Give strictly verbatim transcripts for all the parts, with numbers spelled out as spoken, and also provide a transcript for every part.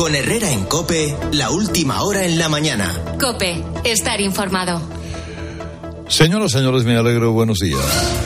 Con Herrera en COPE, la última hora en la mañana. COPE, estar informado. Señoras, señores, me alegro, buenos días.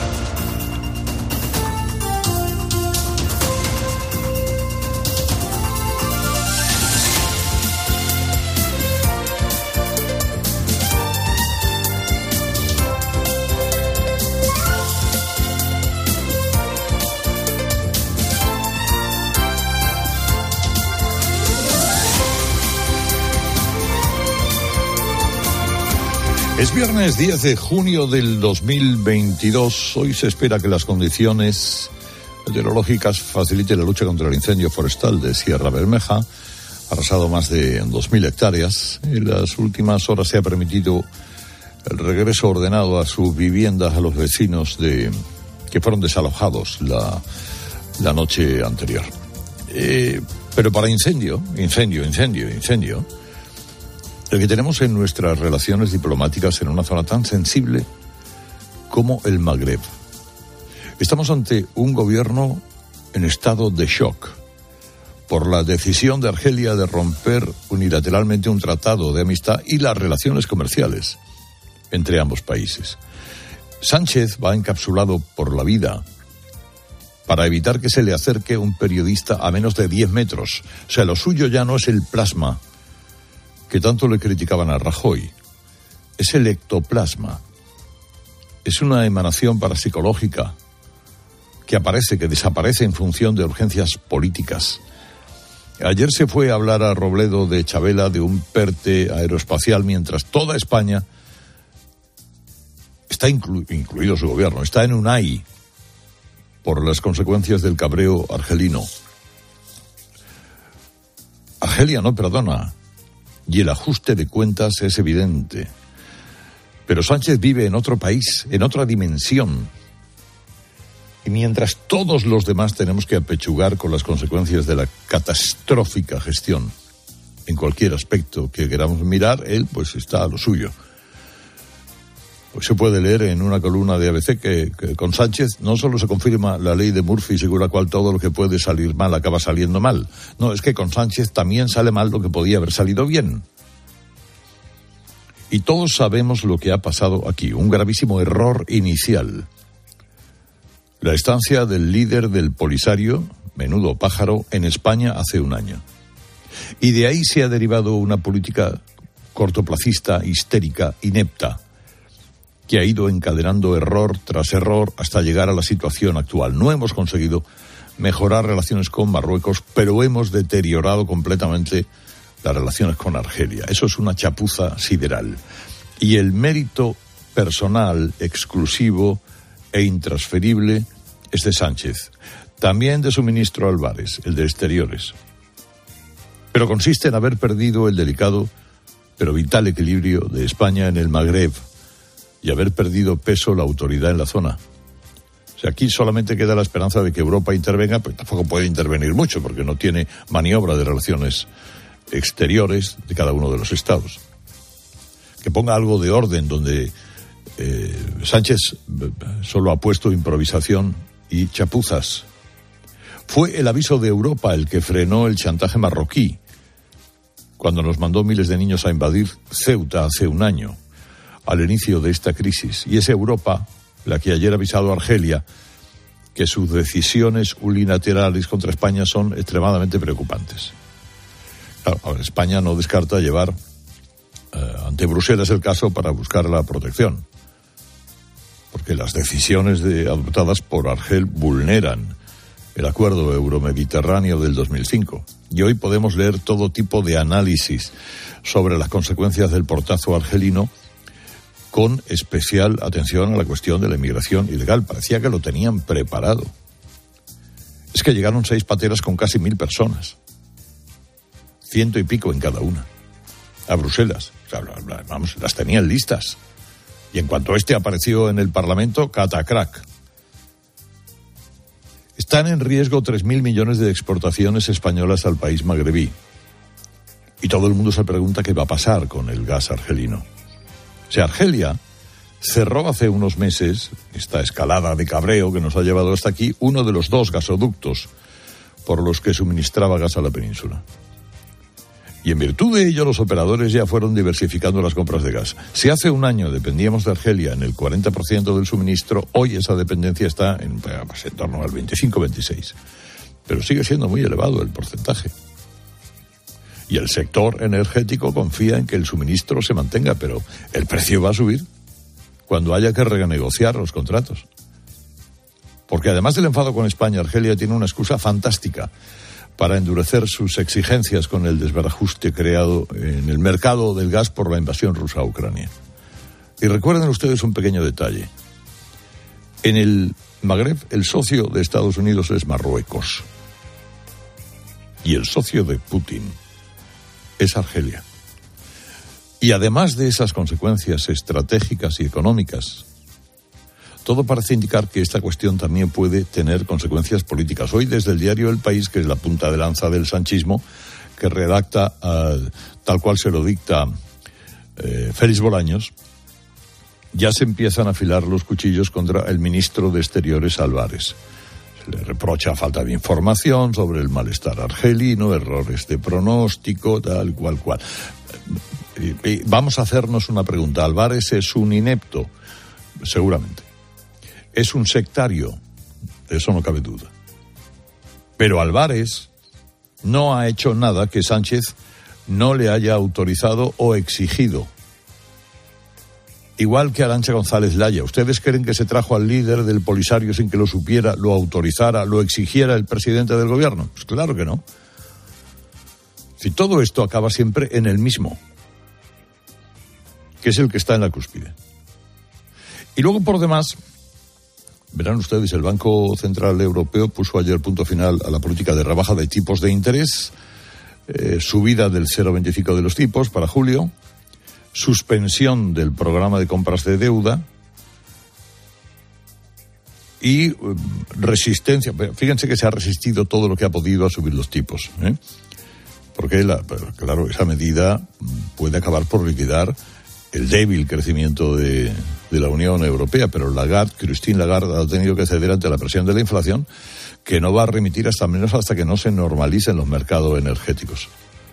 Es viernes diez de junio del dos mil veintidós. Hoy se espera que las condiciones meteorológicas faciliten la lucha contra el incendio forestal de Sierra Bermeja. Ha arrasado más de dos mil hectáreas. En las últimas horas se ha permitido el regreso ordenado a sus viviendas a los vecinos de que fueron desalojados la, la noche anterior. Eh, pero para incendio, incendio, incendio, incendio... el que tenemos en nuestras relaciones diplomáticas en una zona tan sensible como el Magreb. Estamos ante un gobierno en estado de shock por la decisión de Argelia de romper unilateralmente un tratado de amistad y las relaciones comerciales entre ambos países. Sánchez va encapsulado por la vida para evitar que se le acerque un periodista a menos de diez metros. O sea, lo suyo ya no es el plasma que tanto le criticaban a Rajoy, es el ectoplasma. Es una emanación parapsicológica que aparece, que desaparece en función de urgencias políticas. Ayer se fue a hablar a Robledo de Chavela de un PERTE aeroespacial, mientras toda España, está inclu- incluido su gobierno, está en Unai por las consecuencias del cabreo argelino. Argelia no perdona. Y el ajuste de cuentas es evidente. Pero Sánchez vive en otro país, en otra dimensión. Y mientras todos los demás tenemos que apechugar con las consecuencias de la catastrófica gestión, en cualquier aspecto que queramos mirar, él pues está a lo suyo. Pues se puede leer en una columna de A B C que, que con Sánchez no solo se confirma la ley de Murphy, según la cual todo lo que puede salir mal acaba saliendo mal. No, es que con Sánchez también sale mal lo que podía haber salido bien. Y todos sabemos lo que ha pasado aquí, un gravísimo error inicial. La estancia del líder del Polisario, menudo pájaro, en España hace un año. Y de ahí se ha derivado una política cortoplacista, histérica, inepta, que ha ido encadenando error tras error hasta llegar a la situación actual. No hemos conseguido mejorar relaciones con Marruecos, pero hemos deteriorado completamente las relaciones con Argelia. Eso es una chapuza sideral. Y el mérito personal, exclusivo e intransferible es de Sánchez. También de su ministro Álvarez, el de Exteriores. Pero consiste en haber perdido el delicado pero vital equilibrio de España en el Magreb y haber perdido peso la autoridad en la zona. O sea, aquí solamente queda la esperanza de que Europa intervenga, pero tampoco puede intervenir mucho porque no tiene maniobra de relaciones exteriores de cada uno de los estados. Que ponga algo de orden donde eh, Sánchez solo ha puesto improvisación y chapuzas. Fue el aviso de Europa el que frenó el chantaje marroquí cuando nos mandó miles de niños a invadir Ceuta hace un año, al inicio de esta crisis. Y es Europa la que ayer ha avisado a Argelia que sus decisiones unilaterales contra España son extremadamente preocupantes. Claro, ahora España no descarta llevar eh, ante Bruselas el caso para buscar la protección, porque las decisiones de, adoptadas por Argel vulneran el acuerdo euromediterráneo del dos mil cinco. Y hoy podemos leer todo tipo de análisis sobre las consecuencias del portazo argelino, con especial atención a la cuestión de la inmigración ilegal. Parecía que lo tenían preparado. Es que llegaron seis pateras con casi mil personas, ciento y pico en cada una, a Bruselas. O sea, vamos, las tenían listas. Y en cuanto este apareció en el Parlamento, catacrac. Están en riesgo tres mil millones de exportaciones españolas al país magrebí. Y todo el mundo se pregunta qué va a pasar con el gas argelino. O sea, Argelia cerró hace unos meses, esta escalada de cabreo que nos ha llevado hasta aquí, uno de los dos gasoductos por los que suministraba gas a la península. Y en virtud de ello, los operadores ya fueron diversificando las compras de gas. Si hace un año dependíamos de Argelia en el cuarenta por ciento del suministro, hoy esa dependencia está en, pues, en torno al veinticinco a veintiséis. Pero sigue siendo muy elevado el porcentaje. Y el sector energético confía en que el suministro se mantenga, pero el precio va a subir cuando haya que renegociar los contratos. Porque además del enfado con España, Argelia tiene una excusa fantástica para endurecer sus exigencias con el desbarajuste creado en el mercado del gas por la invasión rusa a Ucrania. Y recuerden ustedes un pequeño detalle. En el Magreb, el socio de Estados Unidos es Marruecos. Y el socio de Putin es Argelia. Y además de esas consecuencias estratégicas y económicas, todo parece indicar que esta cuestión también puede tener consecuencias políticas. Hoy, desde el diario El País, que es la punta de lanza del sanchismo, que redacta uh, tal cual se lo dicta eh, Félix Bolaños, ya se empiezan a afilar los cuchillos contra el ministro de Exteriores, Álvarez. Se le reprocha falta de información sobre el malestar argelino, errores de pronóstico, tal cual cual. Y, y vamos a hacernos una pregunta. ¿Álvarez es un inepto? Seguramente. ¿Es un sectario? De eso no cabe duda. Pero Álvarez no ha hecho nada que Sánchez no le haya autorizado o exigido. Igual que Arantxa González Laya. ¿Ustedes creen que se trajo al líder del Polisario sin que lo supiera, lo autorizara, lo exigiera el presidente del gobierno? Pues claro que no. Si todo esto acaba siempre en el mismo, que es el que está en la cúspide. Y luego, por demás, verán ustedes, el Banco Central Europeo puso ayer punto final a la política de rebaja de tipos de interés, eh, subida del cero coma veinticinco de los tipos para julio, suspensión del programa de compras de deuda y uh, resistencia. Fíjense que se ha resistido todo lo que ha podido a subir los tipos, ¿eh? Porque, la, claro, esa medida puede acabar por liquidar el débil crecimiento de, de la Unión Europea, pero Lagarde, Christine Lagarde, ha tenido que ceder ante la presión de la inflación, que no va a remitir hasta menos hasta que no se normalicen los mercados energéticos.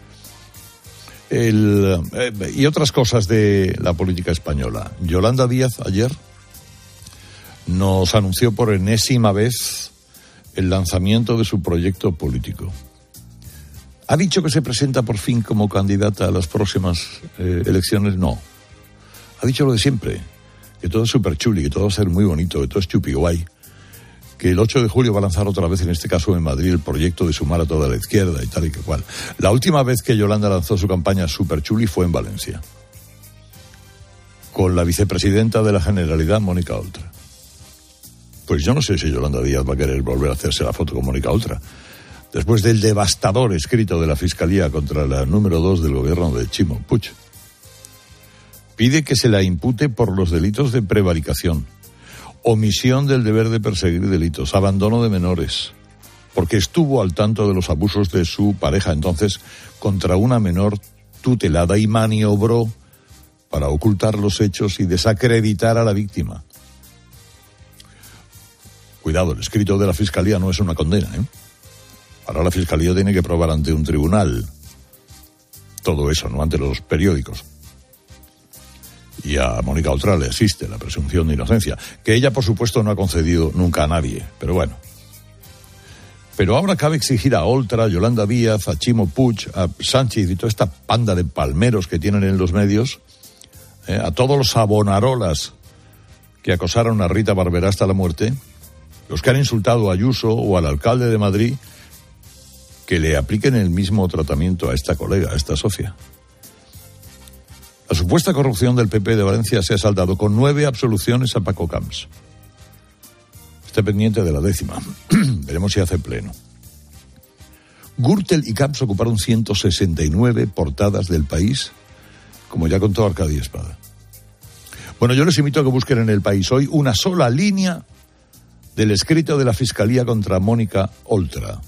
El, eh, y otras cosas de la política española. Yolanda Díaz ayer nos anunció por enésima vez el lanzamiento de su proyecto político. ¿Ha dicho que se presenta por fin como candidata a las próximas eh, elecciones? No. Ha dicho lo de siempre, que todo es súper chuli, que todo va a ser muy bonito, que todo es chupi guay, que el ocho de julio va a lanzar otra vez, en este caso en Madrid, el proyecto de sumar a toda la izquierda y tal y que cual. La última vez que Yolanda lanzó su campaña súper chuli fue en Valencia, con la vicepresidenta de la Generalidad, Mónica Oltra. Pues yo no sé si Yolanda Díaz va a querer volver a hacerse la foto con Mónica Oltra, después del devastador escrito de la Fiscalía contra la número dos del gobierno de Chimo Puig. Pide que se la impute por los delitos de prevaricación, omisión del deber de perseguir delitos, abandono de menores, porque estuvo al tanto de los abusos de su pareja entonces contra una menor tutelada y maniobró para ocultar los hechos y desacreditar a la víctima. Cuidado, el escrito de la Fiscalía no es una condena, ¿eh? Ahora la Fiscalía tiene que probar ante un tribunal todo eso, no ante los periódicos. Y a Mónica Oltra le asiste la presunción de inocencia, que ella, por supuesto, no ha concedido nunca a nadie, pero bueno. Pero ahora cabe exigir a Oltra, a Yolanda Díaz, a Chimo Puig, a Sánchez y toda esta panda de palmeros que tienen en los medios, eh, a todos los abonarolas que acosaron a Rita Barberá hasta la muerte, los que han insultado a Ayuso o al alcalde de Madrid, que le apliquen el mismo tratamiento a esta colega, a esta socia. La supuesta corrupción del P P de Valencia se ha saldado con nueve absoluciones a Paco Camps. Esté pendiente de la décima. Veremos si hace pleno. Gürtel y Camps ocuparon ciento sesenta y nueve portadas del País, como ya contó Arcadio Espada. Bueno, yo les invito a que busquen en El País hoy una sola línea del escrito de la Fiscalía contra Mónica Oltra.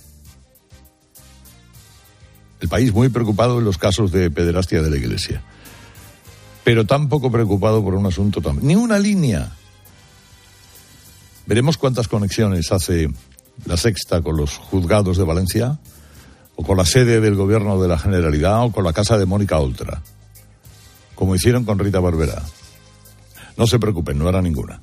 El País muy preocupado en los casos de pederastia de la Iglesia, pero tan poco preocupado por un asunto tan... Ni una línea. Veremos cuántas conexiones hace La Sexta con los juzgados de Valencia, o con la sede del Gobierno de la Generalidad, o con la casa de Mónica Oltra, como hicieron con Rita Barberá. No se preocupen, no era ninguna.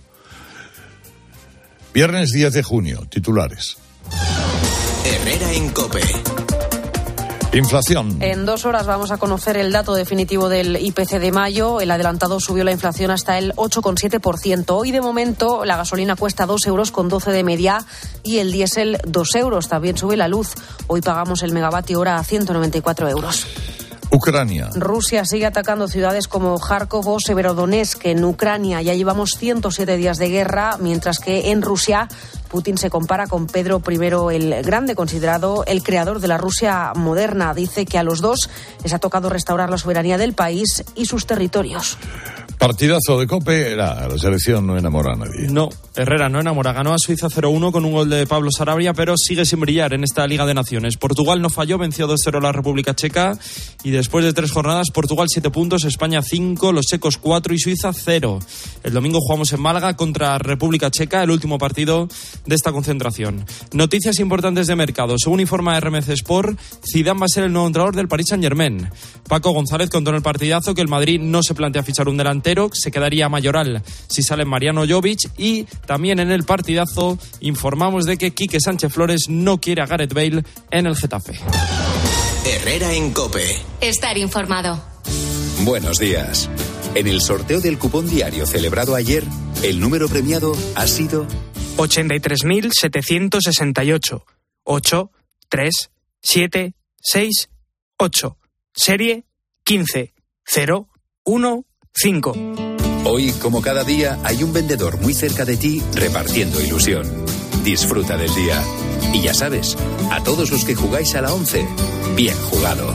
Viernes diez de junio, titulares. Herrera en COPE. Inflación. En dos horas vamos a conocer el dato definitivo del I P C de mayo. El adelantado subió la inflación hasta el ocho coma siete por ciento. Hoy, de momento, la gasolina cuesta dos euros con doce de media y el diésel dos euros. También sube la luz. Hoy pagamos el megavatio hora a ciento noventa y cuatro euros. Ucrania. Rusia sigue atacando ciudades como Kharkov o Severodonetsk. En Ucrania ya llevamos ciento siete días de guerra, mientras que en Rusia Putin se compara con Pedro primero el Grande, considerado el creador de la Rusia moderna. Dice que a los dos les ha tocado restaurar la soberanía del país y sus territorios. Partidazo de COPE. La, la selección no enamora a nadie. No, Herrera no enamora. Ganó a Suiza cero uno con un gol de Pablo Sarabia, pero sigue sin brillar en esta Liga de Naciones. Portugal no falló, venció dos cero a la República Checa y después de tres jornadas, Portugal siete puntos, España cinco, los checos cuatro y Suiza cero. El domingo jugamos en Málaga contra República Checa, el último partido de esta concentración. Noticias importantes de mercado. Según informa R M C Sport, Zidane va a ser el nuevo entrenador del Paris Saint-Germain. Paco González contó en el partidazo que el Madrid no se plantea fichar un delantero, se quedaría Mayoral si sale Mariano Jovic, y también en el partidazo informamos de que Quique Sánchez Flores no quiere a Gareth Bale en el Getafe. Herrera en COPE. Estar informado. Buenos días. En el sorteo del cupón diario celebrado ayer, el número premiado ha sido ochenta y tres mil setecientos sesenta y ocho. ocho, tres, siete, seis, ocho. Serie quince cero uno cinco. Hoy, como cada día, hay un vendedor muy cerca de ti repartiendo ilusión. Disfruta del día. Y ya sabes, a todos los que jugáis a la once, bien jugado.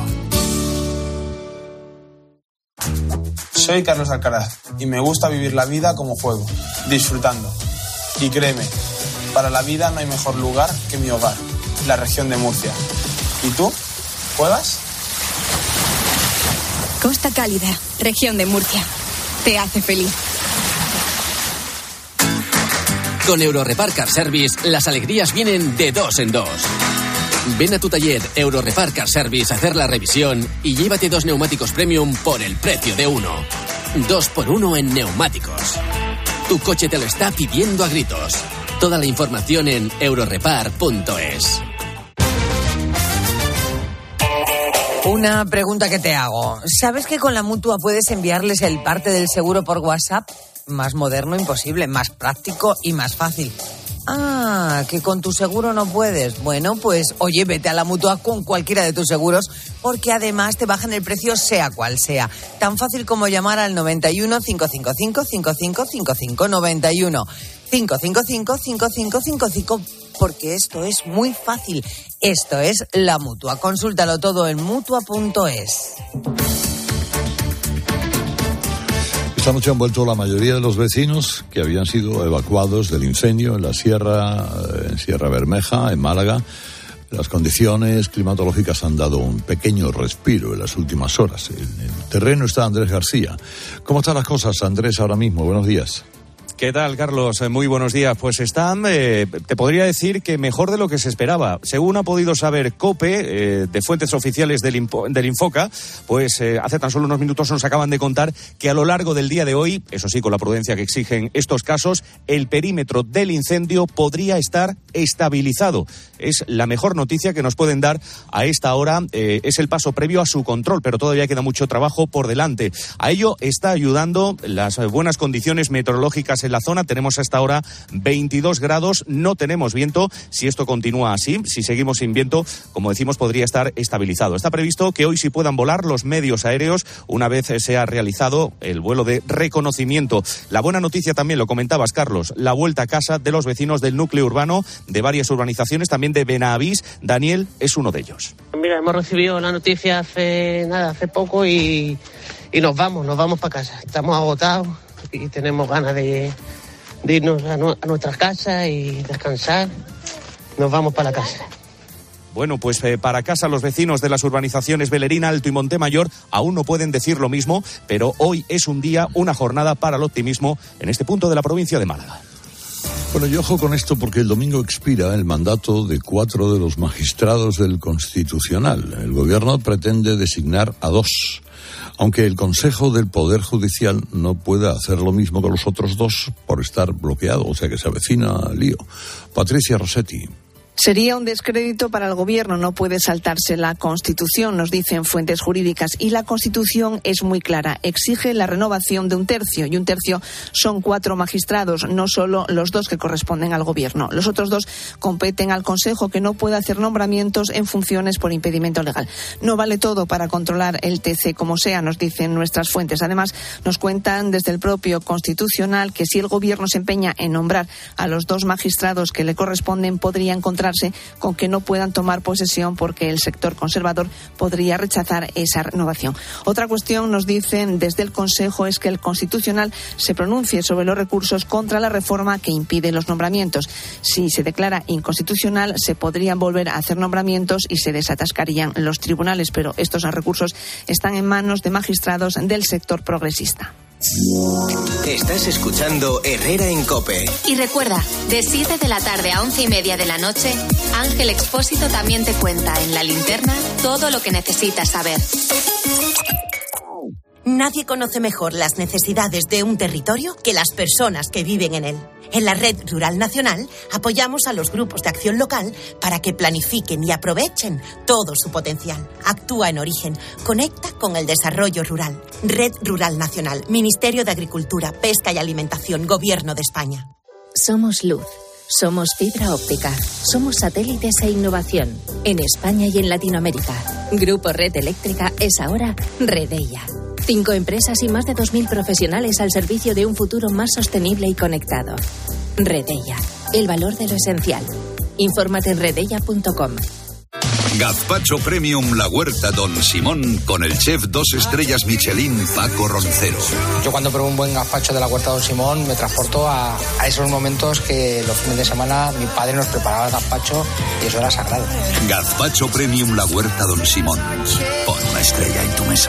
Soy Carlos Alcaraz y me gusta vivir la vida como juego, disfrutando. Y créeme, para la vida no hay mejor lugar que mi hogar, la región de Murcia. ¿Y tú? ¿Juegas? Costa Cálida, región de Murcia. Te hace feliz. Con Eurorepar Car Service, las alegrías vienen de dos en dos. Ven a tu taller Eurorepar Car Service a hacer la revisión y llévate dos neumáticos premium por el precio de uno. Dos por uno en neumáticos. Tu coche te lo está pidiendo a gritos. Toda la información en eurorepar punto es. Una pregunta que te hago. ¿Sabes que con la Mutua puedes enviarles el parte del seguro por WhatsApp? Más moderno imposible, más práctico y más fácil. Ah, que con tu seguro no puedes. Bueno, pues oye, vete a la Mutua con cualquiera de tus seguros, porque además te bajan el precio sea cual sea. Tan fácil como llamar al noventa y uno, cinco cinco cinco, cinco cinco cinco cinco, noventa y uno, cinco cinco cinco, cinco cinco cinco cinco, porque esto es muy fácil. Esto es la Mutua. Consúltalo todo en mutua punto es. Esta noche han vuelto la mayoría de los vecinos que habían sido evacuados del incendio en la Sierra, en Sierra Bermeja, en Málaga. Las condiciones climatológicas han dado un pequeño respiro en las últimas horas. En el terreno está Andrés García. ¿Cómo están las cosas, Andrés, ahora mismo? Buenos días. ¿Qué tal, Carlos? Muy buenos días. Pues están, eh, te podría decir que mejor de lo que se esperaba. Según ha podido saber COPE, eh, de fuentes oficiales del, Info, del Infoca, pues eh, hace tan solo unos minutos nos acaban de contar que a lo largo del día de hoy, eso sí, con la prudencia que exigen estos casos, el perímetro del incendio podría estar estabilizado. Es la mejor noticia que nos pueden dar a esta hora. Eh, es el paso previo a su control, pero todavía queda mucho trabajo por delante. A ello está ayudando las buenas condiciones meteorológicas en la zona. Tenemos hasta ahora veintidós grados, no tenemos viento. Si esto continúa así, si seguimos sin viento, como decimos, podría estar estabilizado. Está previsto que hoy sí puedan volar los medios aéreos una vez se ha realizado el vuelo de reconocimiento. La buena noticia también, lo comentabas, Carlos, la vuelta a casa de los vecinos del núcleo urbano de varias urbanizaciones, también de Benavís. Daniel es uno de ellos. Mira, hemos recibido la noticia hace nada, hace poco y, y nos vamos, nos vamos para casa. Estamos agotados y tenemos ganas de, de irnos a, nu- a nuestras casas y descansar. Nos vamos para la casa. Bueno, pues eh, para casa los vecinos de las urbanizaciones Belerina, Alto y Montemayor aún no pueden decir lo mismo, pero hoy es un día, una jornada para el optimismo en este punto de la provincia de Málaga. Bueno, y ojo con esto porque el domingo expira el mandato de cuatro de los magistrados del Constitucional. El gobierno pretende designar a dos, aunque el Consejo del Poder Judicial no puede hacer lo mismo que los otros dos por estar bloqueado, o sea que se avecina lío. Patricia Rossetti. Sería un descrédito para el gobierno, no puede saltarse la Constitución, nos dicen fuentes jurídicas, y la Constitución es muy clara, exige la renovación de un tercio, y un tercio son cuatro magistrados, no solo los dos que corresponden al gobierno. Los otros dos competen al Consejo, que no puede hacer nombramientos en funciones por impedimento legal. No vale todo para controlar el T C como sea, nos dicen nuestras fuentes. Además, nos cuentan desde el propio Constitucional que si el gobierno se empeña en nombrar a los dos magistrados que le corresponden, podría encontrar con que no puedan tomar posesión porque el sector conservador podría rechazar esa renovación. Otra cuestión, nos dicen desde el Consejo, es que el Constitucional se pronuncie sobre los recursos contra la reforma que impide los nombramientos. Si se declara inconstitucional, se podrían volver a hacer nombramientos y se desatascarían los tribunales, pero estos recursos están en manos de magistrados del sector progresista. Estás escuchando Herrera en COPE. Y recuerda, de siete de la tarde a once y media de la noche, Ángel Expósito también te cuenta en La Linterna todo lo que necesitas saber. Nadie conoce mejor las necesidades de un territorio que las personas que viven en él. En la Red Rural Nacional apoyamos a los grupos de acción local para que planifiquen y aprovechen todo su potencial. Actúa en origen, conecta con el desarrollo rural. Red Rural Nacional, Ministerio de Agricultura, Pesca y Alimentación, Gobierno de España. Somos luz, somos fibra óptica, somos satélites e innovación. En España y en Latinoamérica. Grupo Red Eléctrica es ahora Redeia. Cinco empresas y más de dos mil profesionales al servicio de un futuro más sostenible y conectado. Redeia, el valor de lo esencial. Infórmate en redeia punto com. Gazpacho Premium La Huerta Don Simón con el chef dos estrellas Michelin Paco Roncero. Yo cuando pruebo un buen gazpacho de La Huerta Don Simón me transporto a, a esos momentos que los fines de semana mi padre nos preparaba el gazpacho y eso era sagrado. Gazpacho Premium La Huerta Don Simón. Pon una estrella en tu mesa.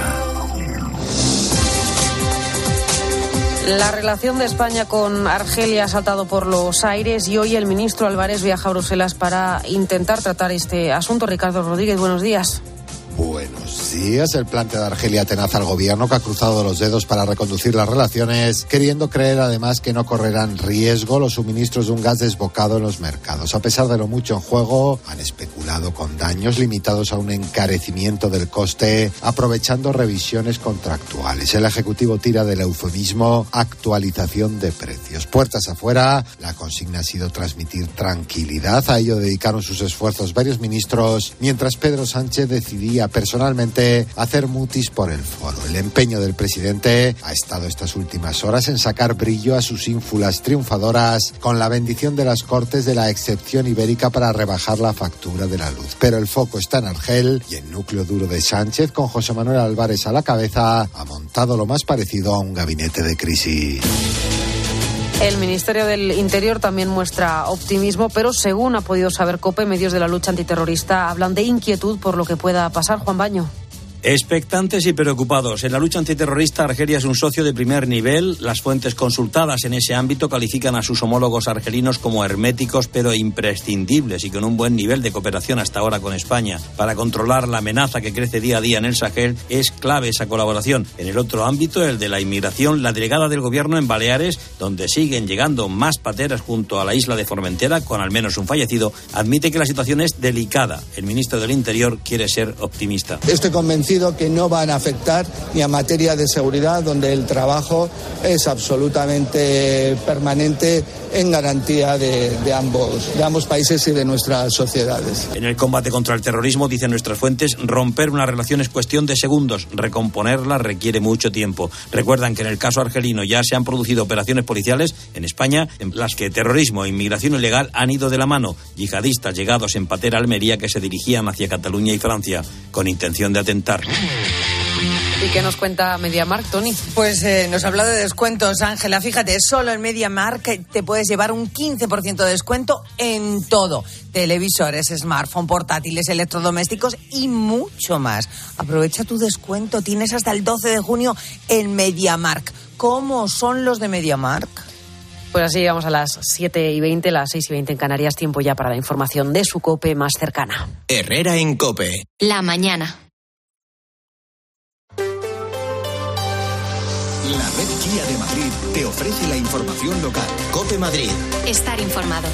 La relación de España con Argelia ha saltado por los aires y hoy el ministro Álvarez viaja a Bruselas para intentar tratar este asunto. Ricardo Rodríguez, buenos días. Buenos días. El plante de Argelia atenaza al gobierno, que ha cruzado los dedos para reconducir las relaciones, queriendo creer además que no correrán riesgo los suministros de un gas desbocado en los mercados. A pesar de lo mucho en juego, han especulado con daños limitados a un encarecimiento del coste, aprovechando revisiones contractuales. El Ejecutivo tira del eufemismo actualización de precios. Puertas afuera, la consigna ha sido transmitir tranquilidad. A ello dedicaron sus esfuerzos varios ministros, mientras Pedro Sánchez decidía personalmente hacer mutis por el foro. El empeño del presidente ha estado estas últimas horas en sacar brillo a sus ínfulas triunfadoras con la bendición de las Cortes de la excepción ibérica para rebajar la factura de la luz. Pero el foco está en Argel y el núcleo duro de Sánchez, con José Manuel Álvarez a la cabeza, ha montado lo más parecido a un gabinete de crisis. El Ministerio del Interior también muestra optimismo, pero según ha podido saber COPE, medios de la lucha antiterrorista hablan de inquietud por lo que pueda pasar. Juan Baño. Expectantes y preocupados. En la lucha antiterrorista, Argelia es un socio de primer nivel. Las fuentes consultadas en ese ámbito califican a sus homólogos argelinos como herméticos pero imprescindibles y con un buen nivel de cooperación hasta ahora con España. Para controlar la amenaza que crece día a día en el Sahel, es clave esa colaboración. En el otro ámbito, el de la inmigración, la delegada del gobierno en Baleares, donde siguen llegando más pateras junto a la isla de Formentera, con al menos un fallecido, admite que la situación es delicada. El ministro del Interior quiere ser optimista. Estoy convencido que no van a afectar ni a materia de seguridad, donde el trabajo es absolutamente permanente en garantía de, de ambos, de ambos países y de nuestras sociedades. En el combate contra el terrorismo, dicen nuestras fuentes, romper una relación es cuestión de segundos, recomponerla requiere mucho tiempo. Recuerdan que en el caso argelino ya se han producido operaciones policiales en España en las que terrorismo e inmigración ilegal han ido de la mano. Yihadistas llegados en patera a Almería que se dirigían hacia Cataluña y Francia con intención de atentar. ¿Y qué nos cuenta MediaMarkt, Tony? Pues eh, nos habla de descuentos, Ángela. Fíjate, solo en MediaMarkt te puedes llevar un quince por ciento de descuento en todo. Televisores, smartphone, portátiles, electrodomésticos y mucho más. Aprovecha tu descuento. Tienes hasta el doce de junio en MediaMarkt. ¿Cómo son los de MediaMarkt? Pues así llegamos a las siete y veinte, las seis y veinte en Canarias. Tiempo ya para la información de su COPE más cercana. Herrera en COPE. La mañana. La red Kia de Madrid te ofrece la información local. COPE Madrid. Estar informado.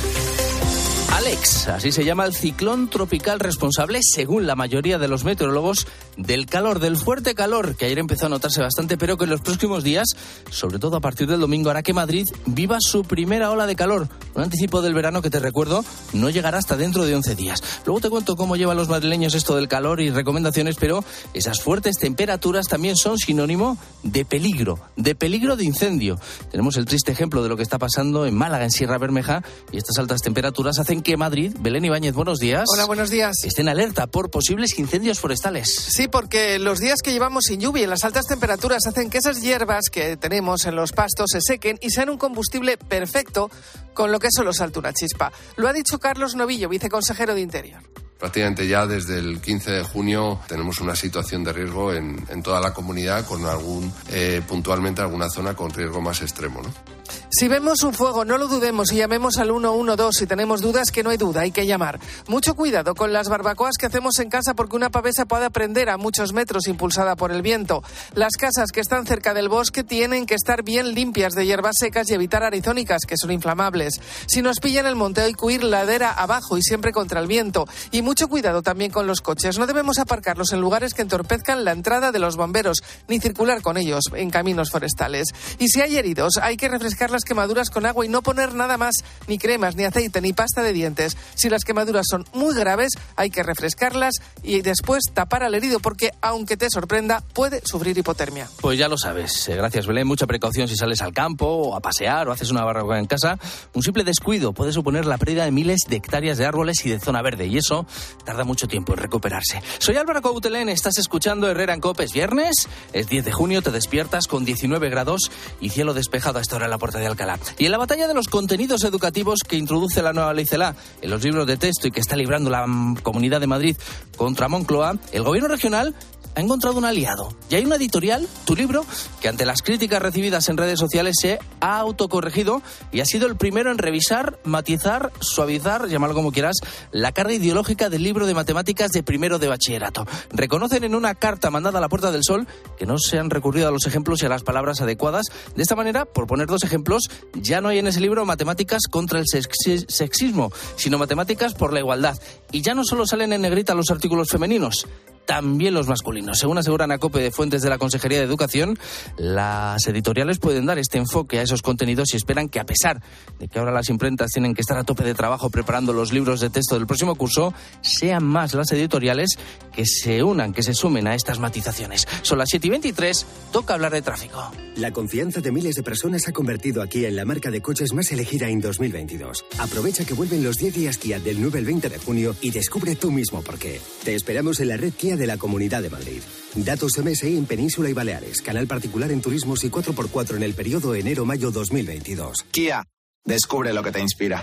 Alex, así se llama el ciclón tropical responsable, según la mayoría de los meteorólogos, del calor, del fuerte calor, que ayer empezó a notarse bastante, pero que en los próximos días, sobre todo a partir del domingo, hará que Madrid viva su primera ola de calor. Un anticipo del verano que, te recuerdo, no llegará hasta dentro de once días. Luego te cuento cómo llevan los madrileños esto del calor y recomendaciones, pero esas fuertes temperaturas también son sinónimo de peligro, de peligro de incendio. Tenemos el triste ejemplo de lo que está pasando en Málaga, en Sierra Bermeja, y estas altas temperaturas hacen que Madrid, Belén Ibáñez, buenos días. Hola, buenos días. Esté en alerta por posibles incendios forestales. Sí, porque los días que llevamos sin lluvia y las altas temperaturas hacen que esas hierbas que tenemos en los pastos se sequen y sean un combustible perfecto, con lo que eso lo salta una chispa. Lo ha dicho Carlos Novillo, viceconsejero de Interior. Prácticamente ya desde el quince de junio tenemos una situación de riesgo en, en toda la comunidad, con algún eh, puntualmente alguna zona con riesgo más extremo, ¿no? Si vemos un fuego, no lo dudemos y llamemos al uno uno dos. Si tenemos dudas, que no hay duda, hay que llamar. Mucho cuidado con las barbacoas que hacemos en casa, porque una pavesa puede prender a muchos metros impulsada por el viento. Las casas que están cerca del bosque tienen que estar bien limpias de hierbas secas y evitar arizónicas, que son inflamables. Si nos pillan el monte, hay que ir ladera abajo y siempre contra el viento. Y mucho cuidado también con los coches. No debemos aparcarlos en lugares que entorpezcan la entrada de los bomberos, ni circular con ellos en caminos forestales. Y si hay heridos, hay que refrescar las quemaduras con agua y no poner nada más, ni cremas, ni aceite, ni pasta de dientes. Si las quemaduras son muy graves, hay que refrescarlas y después tapar al herido, porque aunque te sorprenda, puede sufrir hipotermia. Pues ya lo sabes. Gracias, Belén. Mucha precaución si sales al campo o a pasear o haces una barbacoa en casa. Un simple descuido puede suponer la pérdida de miles de hectáreas de árboles y de zona verde, y eso tarda mucho tiempo en recuperarse. Soy Álvaro Coutelén, estás escuchando Herrera en COPE. Es viernes, es diez de junio, te despiertas con diecinueve grados y cielo despejado a esta hora en la Puerta de Alcalá. Y en la batalla de los contenidos educativos que introduce la nueva ley CELA en los libros de texto y que está librando la Comunidad de Madrid contra Moncloa, el gobierno regional ha encontrado un aliado. Y hay una editorial, Tu Libro, que ante las críticas recibidas en redes sociales se ha autocorregido y ha sido el primero en revisar, matizar, suavizar, llamarlo como quieras, la carga ideológica del libro de matemáticas de primero de bachillerato. Reconocen en una carta mandada a la Puerta del Sol que no se han recurrido a los ejemplos y a las palabras adecuadas. De esta manera, por poner dos ejemplos, ya no hay en ese libro matemáticas contra el sexi- sexismo, sino matemáticas por la igualdad. Y ya no solo salen en negrita los artículos femeninos, también los masculinos. Según aseguran a COPE de fuentes de la Consejería de Educación, las editoriales pueden dar este enfoque a esos contenidos y esperan que, a pesar de que ahora las imprentas tienen que estar a tope de trabajo preparando los libros de texto del próximo curso, sean más las editoriales que se unan, que se sumen a estas matizaciones. Son las siete y veintitrés, toca hablar de tráfico. La confianza de miles de personas ha convertido a Kia en la marca de coches más elegida en dos mil veintidós. Aprovecha que vuelven los diez días Kia del nueve al veinte de junio y descubre tú mismo por qué. Te esperamos en la red Kia de la Comunidad de Madrid. Datos M S I en Península y Baleares. Canal particular en turismos y cuatro por cuatro en el periodo enero-mayo dos mil veintidós. Kia, descubre lo que te inspira.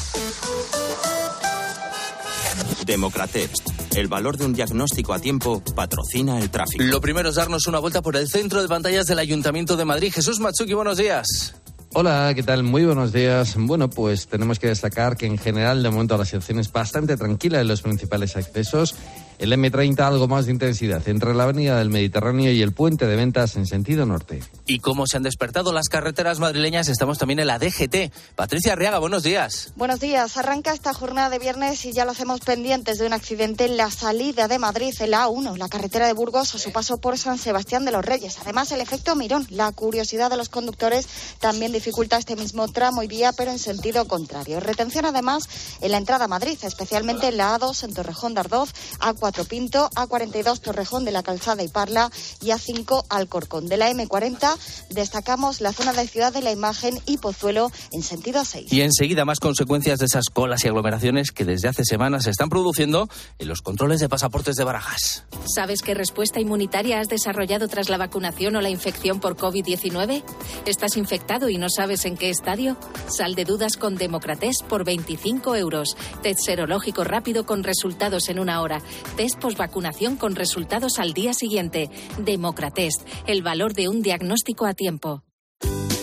Democratest. El valor de un diagnóstico a tiempo patrocina el tráfico. Lo primero es darnos una vuelta por el centro de pantallas del Ayuntamiento de Madrid. Jesús Matsuki, buenos días. Hola, ¿qué tal? Muy buenos días. Bueno, pues tenemos que destacar que en general de momento la situación es bastante tranquila en los principales accesos. El eme treinta algo más de intensidad entre la avenida del Mediterráneo y el puente de Ventas en sentido norte. Y como se han despertado las carreteras madrileñas, estamos también en la D G T. Patricia Arriaga, buenos días. Buenos días. Arranca esta jornada de viernes y ya lo hacemos pendientes de un accidente en la salida de Madrid, en la A uno, la carretera de Burgos, a su paso por San Sebastián de los Reyes. Además, el efecto Mirón, la curiosidad de los conductores, también dificulta este mismo tramo y vía, pero en sentido contrario. Retención además en la entrada a Madrid, especialmente en la A dos en Torrejón de Ardoz, A cuatro Pinto, A cuarenta y dos Torrejón de la Calzada y Parla y A cinco Alcorcón. De la eme cuarenta destacamos la zona de Ciudad de la Imagen y Pozuelo en sentido A seis. Y enseguida más consecuencias de esas colas y aglomeraciones que desde hace semanas se están produciendo en los controles de pasaportes de Barajas. ¿Sabes qué respuesta inmunitaria has desarrollado tras la vacunación o la infección por covid diecinueve? ¿Estás infectado y no sabes en qué estadio? Sal de dudas con Democratest por veinticinco euros. Test serológico rápido con resultados en una hora. Test posvacunación con resultados al día siguiente. Democratest, el valor de un diagnóstico a tiempo.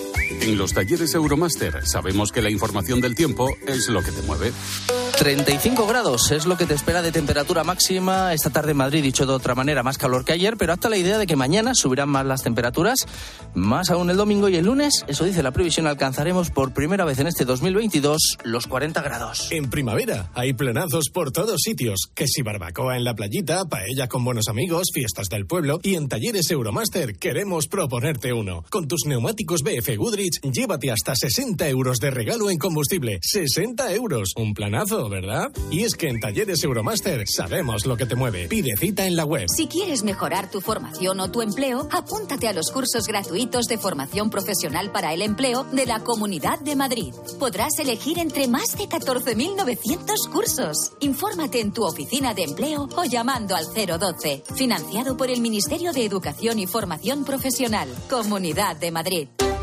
En los talleres Euromaster sabemos que la información del tiempo es lo que te mueve. treinta y cinco grados es lo que te espera de temperatura máxima esta tarde en Madrid, dicho de otra manera, más calor que ayer, pero hasta la idea de que mañana subirán más las temperaturas, más aún el domingo y el lunes, eso dice la previsión, alcanzaremos por primera vez en este dos mil veintidós los cuarenta grados. En primavera hay planazos por todos sitios, que si barbacoa en la playita, paella con buenos amigos, fiestas del pueblo, y en Talleres Euromaster queremos proponerte uno. Con tus neumáticos B F Goodrich, llévate hasta sesenta euros de regalo en combustible. sesenta euros, un planazo, ¿verdad? Y es que en Talleres Euromaster sabemos lo que te mueve. Pide cita en la web. Si quieres mejorar tu formación o tu empleo, apúntate a los cursos gratuitos de formación profesional para el empleo de la Comunidad de Madrid. Podrás elegir entre más de catorce mil novecientos cursos. Infórmate en tu oficina de empleo o llamando al cero doce. Financiado por el Ministerio de Educación y Formación Profesional. Comunidad de Madrid.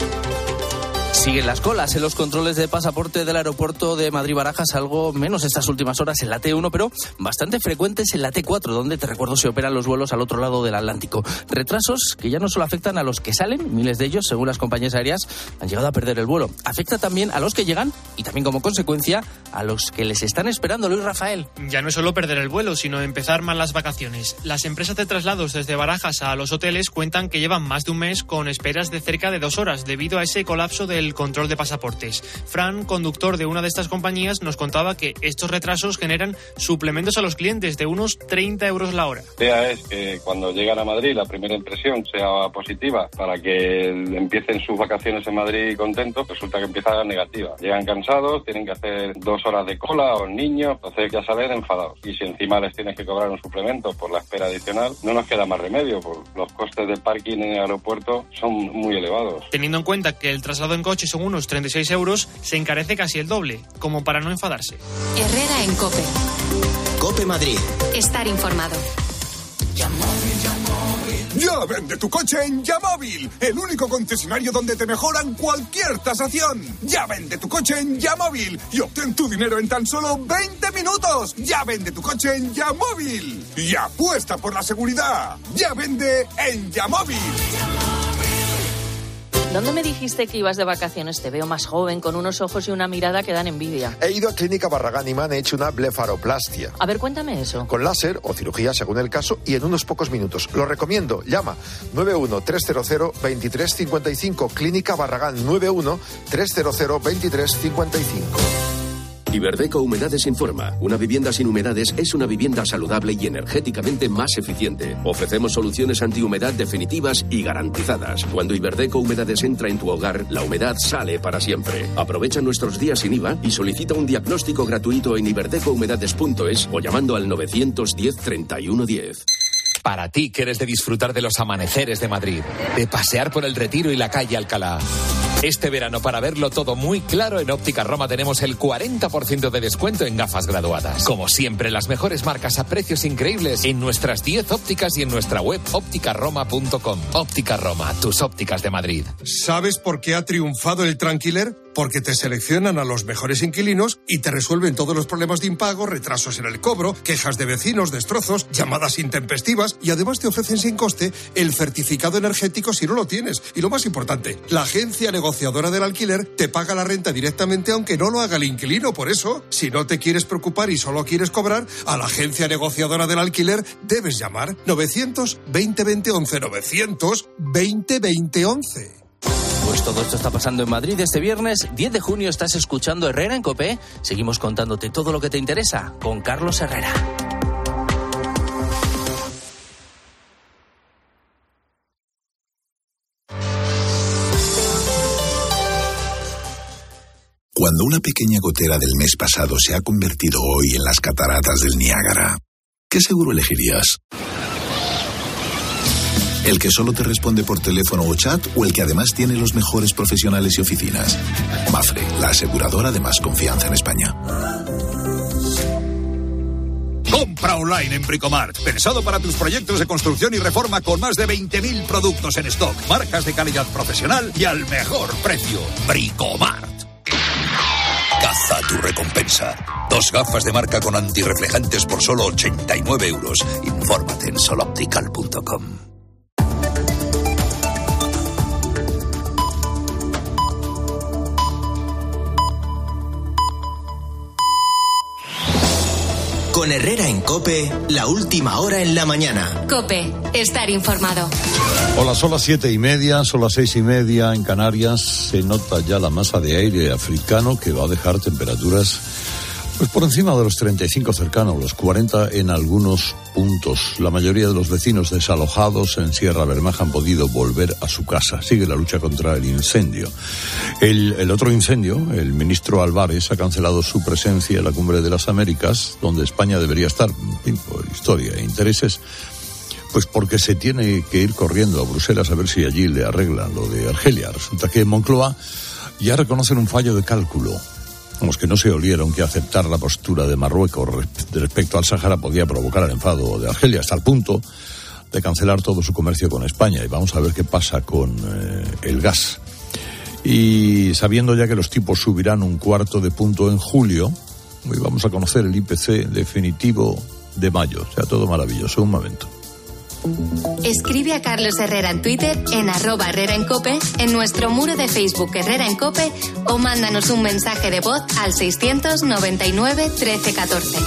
Siguen las colas en los controles de pasaporte del aeropuerto de Madrid-Barajas, algo menos estas últimas horas en la T uno, pero bastante frecuentes en la T cuatro, donde, te recuerdo, se operan los vuelos al otro lado del Atlántico. Retrasos que ya no solo afectan a los que salen, miles de ellos, según las compañías aéreas, han llegado a perder el vuelo. Afecta también a los que llegan y también, como consecuencia, a los que les están esperando. Luis Rafael. Ya no es solo perder el vuelo, sino empezar mal las vacaciones. Las empresas de traslados desde Barajas a los hoteles cuentan que llevan más de un mes con esperas de cerca de dos horas debido a ese colapso del control de pasaportes. Fran, conductor de una de estas compañías, nos contaba que estos retrasos generan suplementos a los clientes de unos treinta euros la hora. La idea es que cuando llegan a Madrid la primera impresión sea positiva para que empiecen sus vacaciones en Madrid contentos, resulta que empieza negativa. Llegan cansados, tienen que hacer dos horas de cola o niños, entonces ya salen enfadados. Y si encima les tienes que cobrar un suplemento por la espera adicional, no nos queda más remedio, porque los costes de parking en el aeropuerto son muy elevados. Teniendo en cuenta que el traslado en coche son unos treinta y seis euros, se encarece casi el doble, como para no enfadarse. Herrera en COPE. COPE Madrid. Estar informado. Ya vende tu coche en Yamóvil, el único concesionario donde te mejoran cualquier tasación. Ya vende tu coche en Yamóvil y obtén tu dinero en tan solo veinte minutos. Ya vende tu coche en Yamóvil y apuesta por la seguridad. Ya vende en Yamóvil. ¿Dónde me dijiste que ibas de vacaciones? Te veo más joven, con unos ojos y una mirada que dan envidia. He ido a Clínica Barragán y me han hecho una blefaroplastia. A ver, cuéntame eso. Con láser o cirugía según el caso y en unos pocos minutos. Lo recomiendo. Llama nueve uno tres cero cero dos tres cinco cinco. Clínica Barragán nueve uno tres cero cero dos tres cinco cinco. Iberdeco Humedades informa. Una vivienda sin humedades es una vivienda saludable y energéticamente más eficiente. Ofrecemos soluciones antihumedad definitivas y garantizadas. Cuando Iberdeco Humedades entra en tu hogar, la humedad sale para siempre. Aprovecha nuestros días sin I V A y solicita un diagnóstico gratuito en iberdeco humedades punto es o llamando al novecientos diez treinta y uno diez. Para ti que eres de disfrutar de los amaneceres de Madrid, de pasear por el Retiro y la calle Alcalá. Este verano, para verlo todo muy claro, en Óptica Roma tenemos el cuarenta por ciento de descuento en gafas graduadas. Como siempre, las mejores marcas a precios increíbles en nuestras diez ópticas y en nuestra web óptica roma punto com. Óptica Roma, tus ópticas de Madrid. ¿Sabes por qué ha triunfado el Tranquiler? Porque te seleccionan a los mejores inquilinos y te resuelven todos los problemas de impago, retrasos en el cobro, quejas de vecinos, destrozos, llamadas intempestivas y además te ofrecen sin coste el certificado energético si no lo tienes. Y lo más importante, la agencia negociadora del alquiler te paga la renta directamente aunque no lo haga el inquilino. Por eso, si no te quieres preocupar y solo quieres cobrar, a la agencia negociadora del alquiler debes llamar novecientos veinte veinte once, novecientos veinte veinte once. Pues todo esto está pasando en Madrid este viernes diez de junio. Estás escuchando Herrera en COPE. Seguimos contándote todo lo que te interesa con Carlos Herrera. Cuando una pequeña gotera del mes pasado se ha convertido hoy en las cataratas del Niágara, ¿qué seguro elegirías? ¿El que solo te responde por teléfono o chat o el que además tiene los mejores profesionales y oficinas? Mafre, la aseguradora de más confianza en España. Compra online en Bricomart. Pensado para tus proyectos de construcción y reforma con más de veinte mil productos en stock. Marcas de calidad profesional y al mejor precio. Bricomart. Caza tu recompensa. Dos gafas de marca con antirreflejantes por solo ochenta y nueve euros. Infórmate en soloptical punto com. Con Herrera en COPE, la última hora en la mañana. COPE, estar informado. Hola, son las siete y media, son las seis y media en Canarias. Se nota ya la masa de aire africano que va a dejar temperaturas pues por encima de los treinta y cinco, cercanos, los cuarenta en algunos puntos. La mayoría de los vecinos desalojados en Sierra Bermeja han podido volver a su casa. Sigue la lucha contra el incendio. El, el otro incendio, el ministro Álvarez ha cancelado su presencia en la Cumbre de las Américas, donde España debería estar, en fin, por historia e intereses, pues porque se tiene que ir corriendo a Bruselas a ver si allí le arreglan lo de Argelia. Resulta que en Moncloa ya reconocen un fallo de cálculo. Vamos, que no se olieron que aceptar la postura de Marruecos respecto al Sáhara podía provocar el enfado de Argelia, hasta el punto de cancelar todo su comercio con España. Y vamos a ver qué pasa con eh, el gas. Y sabiendo ya que los tipos subirán un cuarto de punto en julio, hoy vamos a conocer el I P C definitivo de mayo. O sea, todo maravilloso. Un momento. Escribe a Carlos Herrera en Twitter, en arroba Herrera en Cope, en nuestro muro de Facebook Herrera en Cope, o mándanos un mensaje de voz al seiscientos noventa y nueve trece catorce.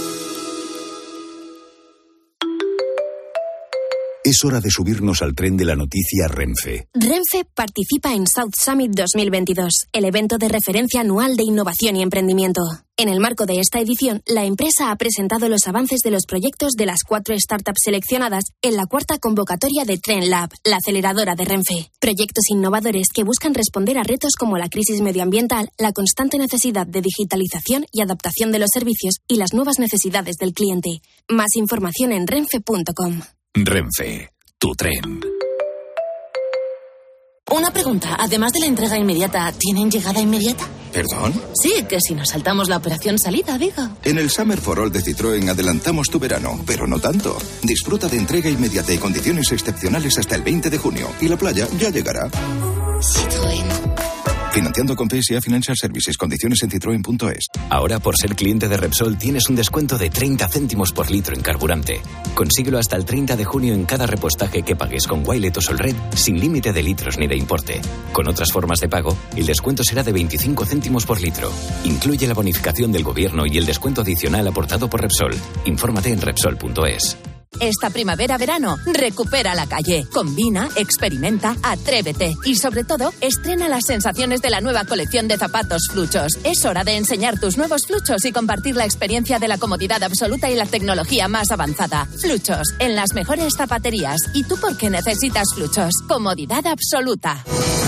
Es hora de subirnos al tren de la noticia Renfe. Renfe participa en South Summit dos mil veintidós, el evento de referencia anual de innovación y emprendimiento. En el marco de esta edición, la empresa ha presentado los avances de los proyectos de las cuatro startups seleccionadas en la cuarta convocatoria de Tren Lab, la aceleradora de Renfe. Proyectos innovadores que buscan responder a retos como la crisis medioambiental, la constante necesidad de digitalización y adaptación de los servicios y las nuevas necesidades del cliente. Más información en renfe punto com. Renfe, tu tren. Una pregunta, además de la entrega inmediata, ¿tienen llegada inmediata? ¿Perdón? Sí, que si nos saltamos la operación salida, digo. En el Summer for All de Citroën adelantamos tu verano, pero no tanto. Disfruta de entrega inmediata y condiciones excepcionales hasta el veinte de junio. Y la playa ya llegará. Citroën. Financiando con P S A Financial Services. Condiciones en citroen punto es. Ahora, por ser cliente de Repsol, tienes un descuento de treinta céntimos por litro en carburante. Consíguelo hasta el treinta de junio en cada repostaje que pagues con Wilet o Solred, sin límite de litros ni de importe. Con otras formas de pago, el descuento será de veinticinco céntimos por litro. Incluye la bonificación del gobierno y el descuento adicional aportado por Repsol. Infórmate en repsol punto es. Esta primavera-verano, recupera la calle. Combina, experimenta, atrévete. Y sobre todo, estrena las sensaciones de la nueva colección de zapatos Fluchos. Es hora de enseñar tus nuevos Fluchos y compartir la experiencia de la comodidad absoluta y la tecnología más avanzada. Fluchos, en las mejores zapaterías. ¿Y tú por qué necesitas Fluchos? Comodidad absoluta.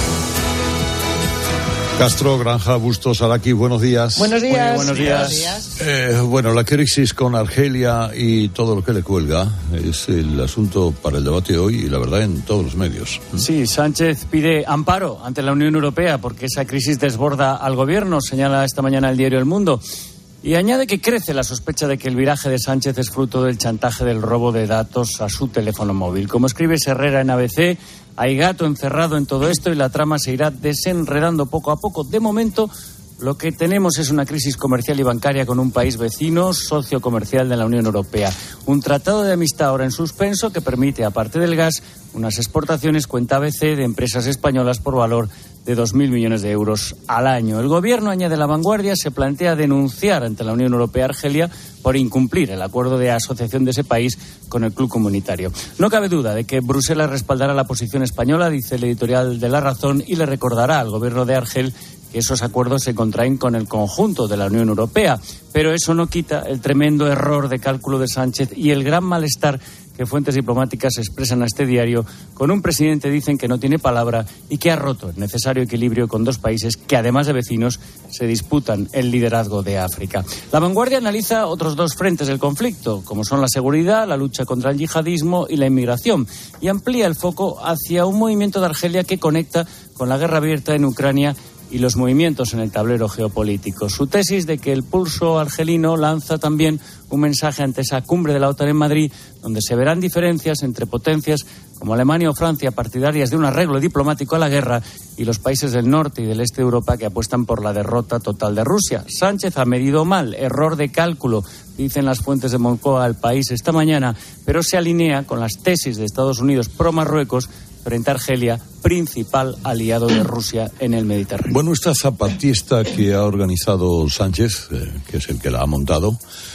Castro, Granja, Bustos, Araki, buenos días. Buenos días. Muy buenos días. Buenos días. Eh, bueno, la crisis con Argelia y todo lo que le cuelga es el asunto para el debate hoy y la verdad en todos los medios. Sí, Sánchez pide amparo ante la Unión Europea porque esa crisis desborda al gobierno, señala esta mañana el diario El Mundo. Y añade que crece la sospecha de que el viraje de Sánchez es fruto del chantaje del robo de datos a su teléfono móvil. Como escribe Herrera en A B C, hay gato encerrado en todo esto y la trama se irá desenredando poco a poco. De momento, lo que tenemos es una crisis comercial y bancaria con un país vecino, socio comercial de la Unión Europea. Un tratado de amistad ahora en suspenso que permite, aparte del gas, unas exportaciones, cuenta A B C, de empresas españolas por valor de dos mil millones de euros al año. El gobierno, añade La Vanguardia, se plantea denunciar ante la Unión Europea a Argelia por incumplir el acuerdo de asociación de ese país con el club comunitario. No cabe duda de que Bruselas respaldará la posición española, dice el editorial de La Razón, y le recordará al gobierno de Argel que esos acuerdos se contraen con el conjunto de la Unión Europea. Pero eso no quita el tremendo error de cálculo de Sánchez y el gran malestar que fuentes diplomáticas expresan a este diario con un presidente, dicen, que no tiene palabra y que ha roto el necesario equilibrio con dos países que, además de vecinos, se disputan el liderazgo de África. La Vanguardia analiza otros dos frentes del conflicto, como son la seguridad, la lucha contra el yihadismo y la inmigración, y amplía el foco hacia un movimiento de Argelia que conecta con la guerra abierta en Ucrania y los movimientos en el tablero geopolítico. Su tesis de que el pulso argelino lanza también un mensaje ante esa cumbre de la OTAN en Madrid, donde se verán diferencias entre potencias como Alemania o Francia, partidarias de un arreglo diplomático a la guerra, y los países del norte y del este de Europa que apuestan por la derrota total de Rusia. Sánchez ha medido mal, error de cálculo, dicen las fuentes de Moncloa al País esta mañana, pero se alinea con las tesis de Estados Unidos pro Marruecos frente a Argelia, principal aliado de Rusia en el Mediterráneo. Bueno, esta zapatista que ha organizado Sánchez, eh, que es el que la ha montado,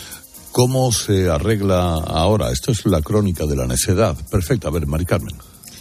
¿Cómo se arregla ahora? Esto es la crónica de la necedad. Perfecto. A ver, Mari Carmen.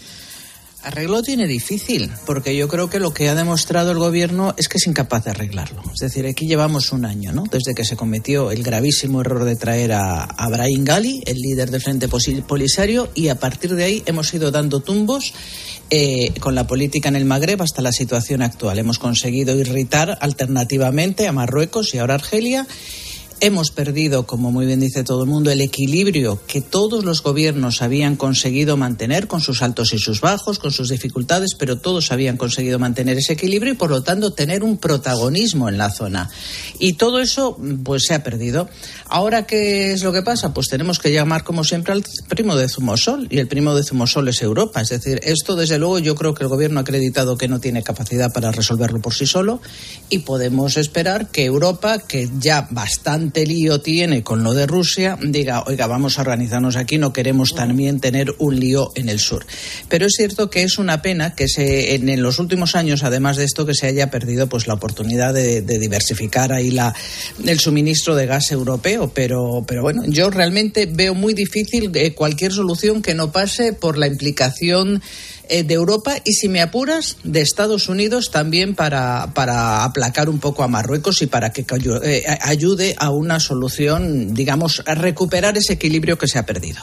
Arreglo tiene difícil, porque yo creo que lo que ha demostrado el gobierno es que es incapaz de arreglarlo. Es decir, aquí llevamos un año, ¿no?, desde que se cometió el gravísimo error de traer a, a Brahim Ghali, el líder del Frente Polisario, y a partir de ahí hemos ido dando tumbos eh, con la política en el Magreb hasta la situación actual. Hemos conseguido irritar alternativamente a Marruecos y ahora a Argelia. Hemos perdido, como muy bien dice todo el mundo, el equilibrio que todos los gobiernos habían conseguido mantener, con sus altos y sus bajos, con sus dificultades, pero todos habían conseguido mantener ese equilibrio y, por lo tanto, tener un protagonismo en la zona. Y todo eso, pues, se ha perdido. Ahora, ¿qué es lo que pasa? Pues tenemos que llamar, como siempre, al primo de Zumosol, y el primo de Zumosol es Europa. Es decir, esto, desde luego, yo creo que el gobierno ha acreditado que no tiene capacidad para resolverlo por sí solo, y podemos esperar que Europa, que ya bastante lío tiene con lo de Rusia, diga, oiga, vamos a organizarnos aquí, no queremos también tener un lío en el sur. Pero es cierto que es una pena que se, en, en los últimos años, además de esto, que se haya perdido pues la oportunidad de, de diversificar ahí la, el suministro de gas europeo, pero, pero bueno, yo realmente veo muy difícil eh, cualquier solución que no pase por la implicación de Europa y, si me apuras, de Estados Unidos también, para, para aplacar un poco a Marruecos y para que eh, ayude a una solución, digamos, a recuperar ese equilibrio que se ha perdido.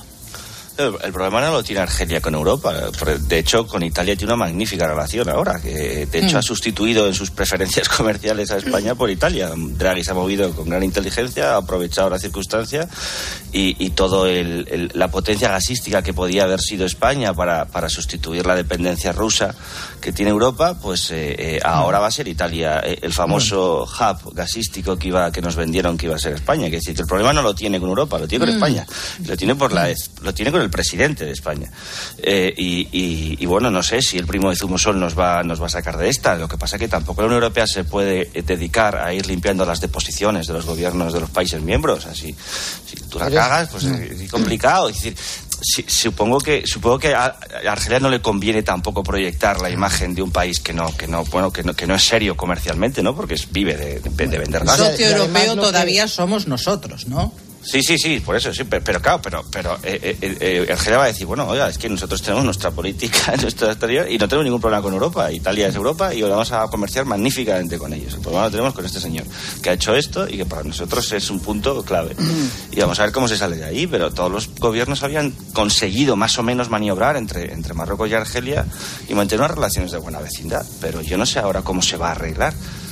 El problema no lo tiene Argelia con Europa. De hecho, con Italia tiene una magnífica relación ahora, que de hecho mm. ha sustituido en sus preferencias comerciales a España por Italia. Draghi se ha movido con gran inteligencia, ha aprovechado la circunstancia y, y toda la potencia gasística que podía haber sido España para, para sustituir la dependencia rusa que tiene Europa, pues eh, eh, ahora va a ser Italia, eh, el famoso hub gasístico que iba que nos vendieron que iba a ser España. Que es decir, que el problema no lo tiene con Europa, lo tiene con mm. España, lo tiene por la lo tiene con el presidente de España. Eh, y, y, y bueno, no sé si el primo de Zumosol nos va, nos va a sacar de esta. Lo que pasa es que tampoco la Unión Europea se puede dedicar a ir limpiando las deposiciones de los gobiernos de los países miembros. Así, si tú la cagas, pues es, es complicado. Es decir, si, supongo que supongo que a, a Argelia no le conviene tampoco proyectar la imagen de un país que no que no bueno que no, que no es serio comercialmente, ¿no? Porque es, vive de, de, de vender gas. El socio europeo todavía que... somos nosotros, ¿no? Sí, sí, sí, por eso, sí, pero, pero claro, pero, pero eh, eh, eh, Argelia va a decir, bueno, oiga, es que nosotros tenemos nuestra política, nuestra exterior, y no tenemos ningún problema con Europa. Italia es Europa y vamos a comerciar magníficamente con ellos. El problema lo tenemos con este señor, que ha hecho esto y que para nosotros es un punto clave. Y vamos a ver cómo se sale de ahí, pero todos los gobiernos habían conseguido más o menos maniobrar entre, entre Marruecos y Argelia y mantener unas relaciones de buena vecindad, pero yo no sé ahora cómo se va a arreglar.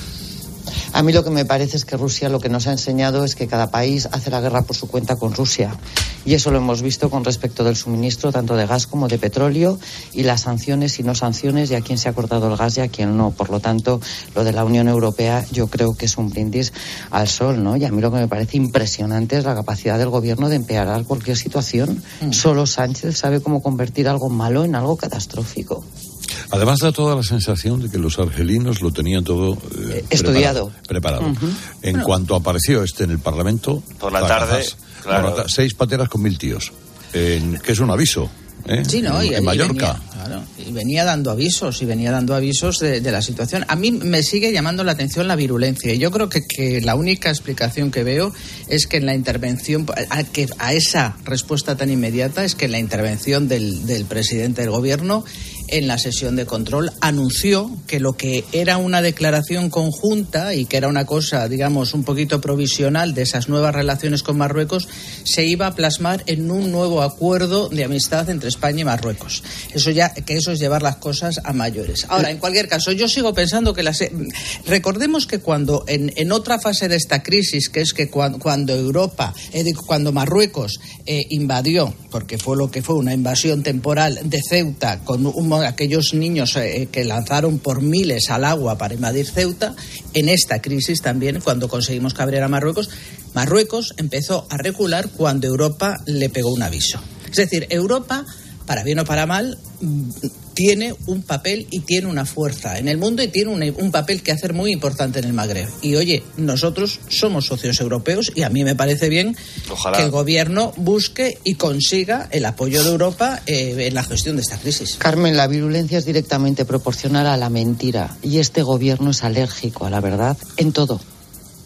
A mí lo que me parece es que Rusia lo que nos ha enseñado es que cada país hace la guerra por su cuenta con Rusia. Y eso lo hemos visto con respecto del suministro tanto de gas como de petróleo y las sanciones y no sanciones y a quién se ha cortado el gas y a quién no. Por lo tanto, lo de la Unión Europea yo creo que es un brindis al sol, ¿no? Y a mí lo que me parece impresionante es la capacidad del gobierno de empeorar cualquier situación. Mm. Solo Sánchez sabe cómo convertir algo malo en algo catastrófico. Además da toda la sensación de que los argelinos lo tenían todo eh, estudiado. Preparado. preparado. Uh-huh. En bueno. cuanto apareció este en el Parlamento... Por la tarde, patas, claro. Por, seis pateras con mil tíos. En, que es un aviso. ¿Eh? Sí, no, en, y, en Mallorca. Y venía, claro, y venía dando avisos, y venía dando avisos de, de la situación. A mí me sigue llamando la atención la virulencia. Y yo creo que, que la única explicación que veo es que en la intervención, a, que, a esa respuesta tan inmediata, es que en la intervención del, del presidente del gobierno, en la sesión de control, anunció que lo que era una declaración conjunta y que era una cosa, digamos, un poquito provisional de esas nuevas relaciones con Marruecos, se iba a plasmar en un nuevo acuerdo de amistad entre España y Marruecos. Eso ya, que eso es llevar las cosas a mayores. Ahora, en cualquier caso, yo sigo pensando que las... Recordemos que cuando, en, en otra fase de esta crisis, que es que cuando, cuando Europa, eh, cuando Marruecos eh, invadió, porque fue lo que fue una invasión temporal de Ceuta, con un aquellos niños eh, que lanzaron por miles al agua para invadir Ceuta, en esta crisis también, cuando conseguimos cabrear a Marruecos, Marruecos empezó a recular cuando Europa le pegó un aviso. Es decir, Europa, para bien o para mal, tiene un papel y tiene una fuerza en el mundo y tiene un, un papel que hacer muy importante en el Magreb. Y oye, nosotros somos socios europeos y a mí me parece bien Ojalá. que el gobierno busque y consiga el apoyo de Europa eh, en la gestión de esta crisis. Carmen, la virulencia es directamente proporcional a la mentira y este gobierno es alérgico a la verdad en todo.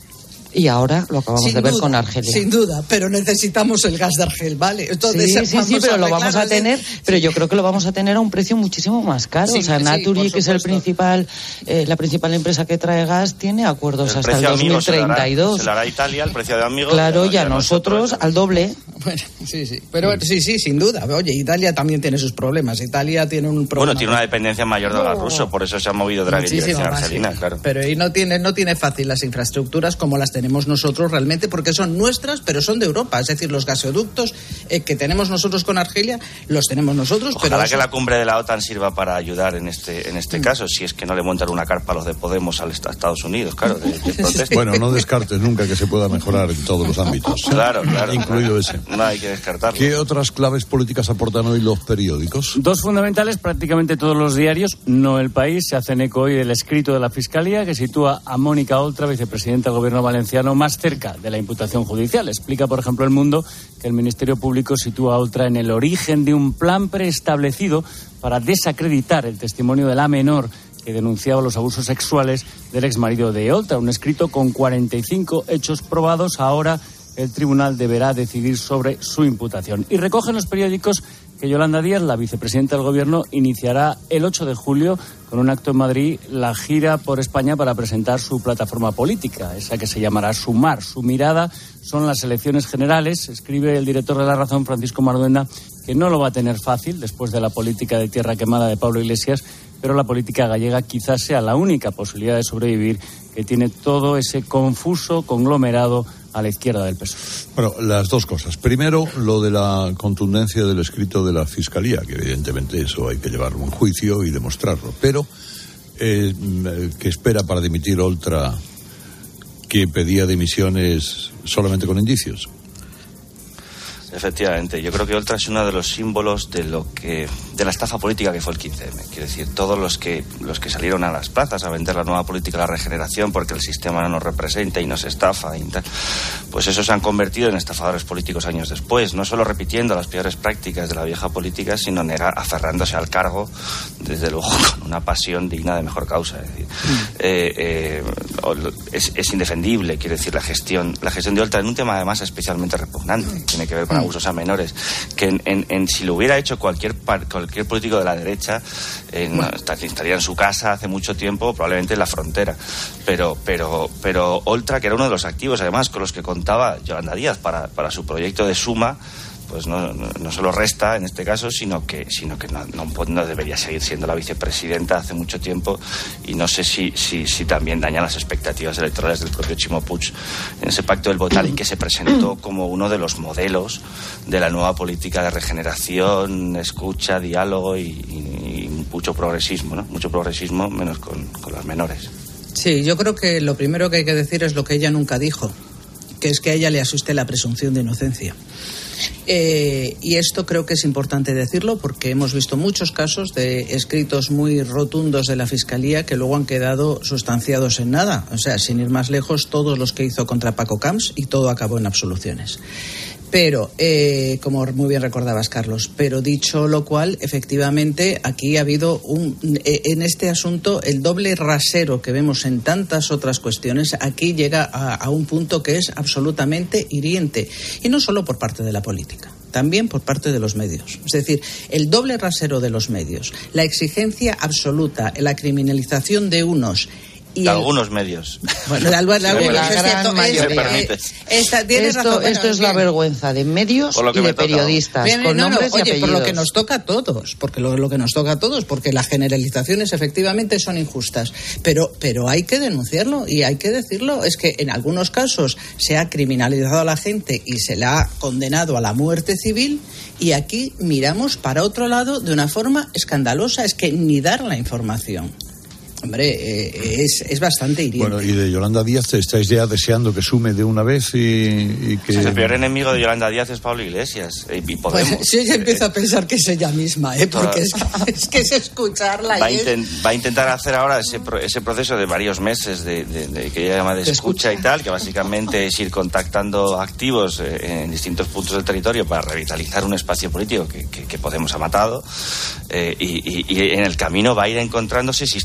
Y ahora lo acabamos sin de ver duda, con Argelia. Sin duda, pero necesitamos el gas de Argel, ¿vale? Entonces, sí, sí, sí, pero lo vamos a tener, pero yo creo que lo vamos a tener a un precio muchísimo más caro. Sí, o sea, sí, Naturgy, que es el principal, eh, la principal empresa que trae gas, tiene acuerdos el hasta el dos mil treinta y dos. Se lo hará Italia, el precio de Amigo. Claro, y a nosotros al doble. Bueno, sí, sí. Pero sí, sí, sin duda. Oye, Italia también tiene sus problemas. Italia tiene un problema. Bueno, tiene una dependencia mayor del gas No. ruso, por eso se ha movido Draghi en dirección argelina, claro. Pero y no tiene, no tiene fácil las infraestructuras como las tenemos nosotros realmente, porque son nuestras, pero son de Europa. Es decir, los gasoductos eh, que tenemos nosotros con Argelia, los tenemos nosotros. Ojalá pero que eso... la cumbre de la OTAN sirva para ayudar en este en este mm. caso, si es que no le montan una carpa a los de Podemos al Estados Unidos, claro, de, de protesta. Bueno, no descartes nunca que se pueda mejorar en todos los ámbitos. ¿eh? Claro, claro. Incluido claro. ese. No hay que descartarlo. ¿Qué otras claves políticas aportan hoy los periódicos? Dos fundamentales, prácticamente todos los diarios, no El País, se hacen eco hoy del escrito de la Fiscalía que sitúa a Mónica Oltra, vicepresidenta del Gobierno valenciano, más cerca de la imputación judicial. Explica, por ejemplo, El Mundo que el Ministerio Público sitúa a Oltra en el origen de un plan preestablecido para desacreditar el testimonio de la menor que denunciaba los abusos sexuales del exmarido de Oltra. Un escrito con cuarenta y cinco hechos probados. Ahora el tribunal deberá decidir sobre su imputación. Y recogen los periódicos que Yolanda Díaz, la vicepresidenta del Gobierno, iniciará el ocho de julio con un acto en Madrid la gira por España para presentar su plataforma política, esa que se llamará Sumar. Su mirada son las elecciones generales. Escribe el director de La Razón, Francisco Marduenda, que no lo va a tener fácil después de la política de tierra quemada de Pablo Iglesias, pero la política gallega quizás sea la única posibilidad de sobrevivir, que tiene todo ese confuso conglomerado a la izquierda del P S O E. Bueno, las dos cosas. Primero, lo de la contundencia del escrito de la Fiscalía, que evidentemente eso hay que llevarlo a un juicio y demostrarlo. Pero, eh, ¿qué espera para dimitir Oltra, que pedía dimisiones solamente con indicios? Efectivamente, yo creo que Oltra es uno de los símbolos de lo que de la estafa política que fue el quince eme. Quiero decir, todos los que los que salieron a las plazas a vender la nueva política de la regeneración porque el sistema no nos representa y nos estafa y tal, pues esos se han convertido en estafadores políticos años después, no solo repitiendo las peores prácticas de la vieja política, sino nega, aferrándose al cargo, desde luego con una pasión digna de mejor causa. Es decir, mm. eh, eh, es, es indefendible, quiero decir, la gestión la gestión de Oltra en un tema además especialmente repugnante, tiene que ver con abusos a menores, que en, en, en si lo hubiera hecho cualquier cualquier político de la derecha, eh, no, estaría en su casa hace mucho tiempo, probablemente en la frontera, pero pero pero Oltra, que era uno de los activos además con los que contaba Yolanda Díaz para, para su proyecto de Suma, pues no, no, no solo resta en este caso, sino que sino que no, no, no debería seguir siendo la vicepresidenta hace mucho tiempo, y no sé si, si, si también daña las expectativas electorales del propio Chimo Puig en ese pacto del Botalín, que se presentó como uno de los modelos de la nueva política de regeneración, escucha, diálogo y, y, y mucho progresismo, ¿no? Mucho progresismo, menos con, con las menores. Sí, yo creo que lo primero que hay que decir es lo que ella nunca dijo, que es que a ella le asuste la presunción de inocencia. Eh, y esto creo que es importante decirlo porque hemos visto muchos casos de escritos muy rotundos de la Fiscalía que luego han quedado sustanciados en nada. O sea, sin ir más lejos, todos los que hizo contra Paco Camps, y todo acabó en absoluciones. Pero, eh, como muy bien recordabas, Carlos, pero dicho lo cual, efectivamente, aquí ha habido un, eh, en este asunto el doble rasero que vemos en tantas otras cuestiones, aquí llega a, a un punto que es absolutamente hiriente. Y no solo por parte de la política, también por parte de los medios. Es decir, el doble rasero de los medios, la exigencia absoluta, la criminalización de unos y de el... algunos medios. Bueno, de algunos, de algunos, la es cierto. mayoría. Es, esta, tienes esto razón. Bueno, esto es bien. la vergüenza de medios y de periodistas, bien, con no, no, nombres oye, y apellidos. por lo que nos toca a todos, porque lo, lo que nos toca a todos, porque las generalizaciones efectivamente son injustas, pero, pero hay que denunciarlo y hay que decirlo. Es que en algunos casos se ha criminalizado a la gente y se la ha condenado a la muerte civil, y aquí miramos para otro lado de una forma escandalosa. Es que ni dar la información. Hombre, eh, es, es bastante hiriente. Bueno, y de Yolanda Díaz, ¿estáis ya deseando que sume de una vez y, y que...? Pues el peor enemigo de Yolanda Díaz es Pablo Iglesias y Podemos. Pues sí, yo empiezo a pensar que es ella misma, ¿eh? Porque es, es que es escucharla. Va a, y intent, es... va a intentar hacer ahora ese, ese proceso de varios meses de, de, de que ella llama de escucha, escucha y tal, que básicamente es ir contactando activos eh, en distintos puntos del territorio para revitalizar un espacio político que, que, que Podemos ha matado, eh, y, y, y en el camino va a ir encontrándose sistemáticamente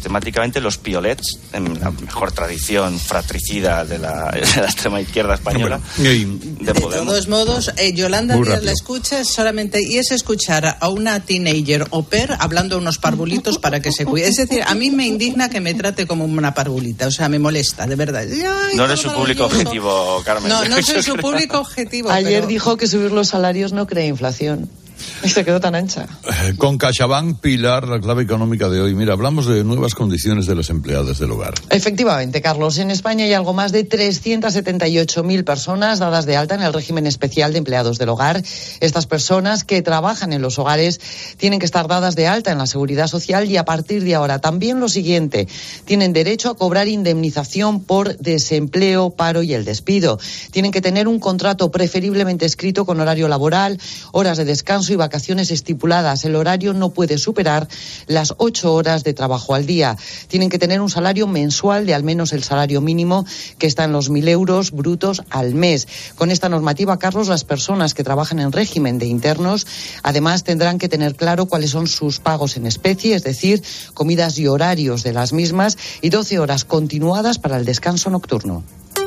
efectivamente los piolets, en la mejor tradición fratricida de la, de la extrema izquierda española. De, de todos modos, eh, Yolanda Díaz la escucha solamente, y es escuchar a una teenager au pair hablando a unos parvulitos para que se cuide. Es decir, a mí me indigna que me trate como una parvulita, o sea, me molesta, de verdad. Ay, no eres su público objetivo, Carmen. No, no soy su público objetivo. Ayer pero... dijo que subir los salarios no crea inflación. Y se quedó tan ancha. Eh, con CaixaBank, Pilar, la clave económica de hoy. Mira, hablamos de nuevas condiciones de las empleadas del hogar. Efectivamente, Carlos. En España hay algo más de trescientas setenta y ocho mil personas dadas de alta en el régimen especial de empleados del hogar. Estas personas que trabajan en los hogares tienen que estar dadas de alta en la Seguridad Social y a partir de ahora también lo siguiente. Tienen derecho a cobrar indemnización por desempleo, paro y el despido. Tienen que tener un contrato preferiblemente escrito con horario laboral, horas de descanso y vacaciones estipuladas. El horario no puede superar las ocho horas de trabajo al día. Tienen que tener un salario mensual de al menos el salario mínimo, que está en los mil euros brutos al mes. Con esta normativa, Carlos, las personas que trabajan en régimen de internos, además tendrán que tener claro cuáles son sus pagos en especie, es decir, comidas y horarios de las mismas, y doce horas continuadas para el descanso nocturno.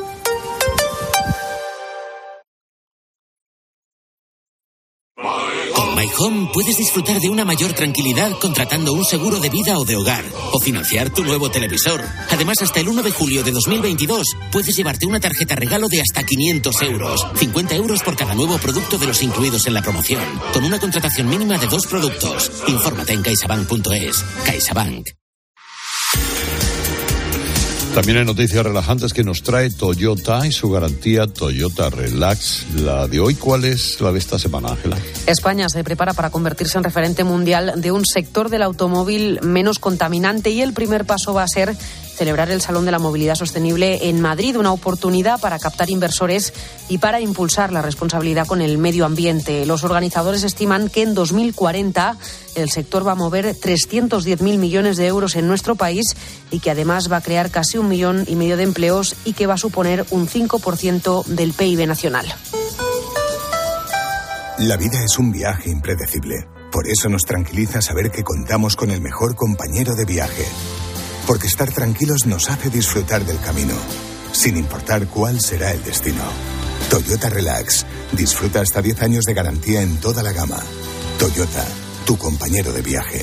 MyHome puedes disfrutar de una mayor tranquilidad contratando un seguro de vida o de hogar o financiar tu nuevo televisor. Además, hasta el uno de julio de dos mil veintidós puedes llevarte una tarjeta regalo de hasta quinientos euros. cincuenta euros por cada nuevo producto de los incluidos en la promoción, con una contratación mínima de dos productos. Infórmate en caixabank punto es. CaixaBank. También hay noticias relajantes que nos trae Toyota y su garantía Toyota Relax. La de hoy, ¿cuál es la de esta semana, Ángela? España se prepara para convertirse en referente mundial de un sector del automóvil menos contaminante y el primer paso va a ser celebrar el Salón de la Movilidad Sostenible en Madrid, una oportunidad para captar inversores y para impulsar la responsabilidad con el medio ambiente. Los organizadores estiman que en dos mil cuarenta el sector va a mover trescientos diez mil millones de euros en nuestro país y que además va a crear casi un millón y medio de empleos y que va a suponer un cinco por ciento del P I B nacional. La vida es un viaje impredecible. Por eso nos tranquiliza saber que contamos con el mejor compañero de viaje. Porque estar tranquilos nos hace disfrutar del camino, sin importar cuál será el destino. Toyota Relax. Disfruta hasta diez años de garantía en toda la gama. Toyota, tu compañero de viaje.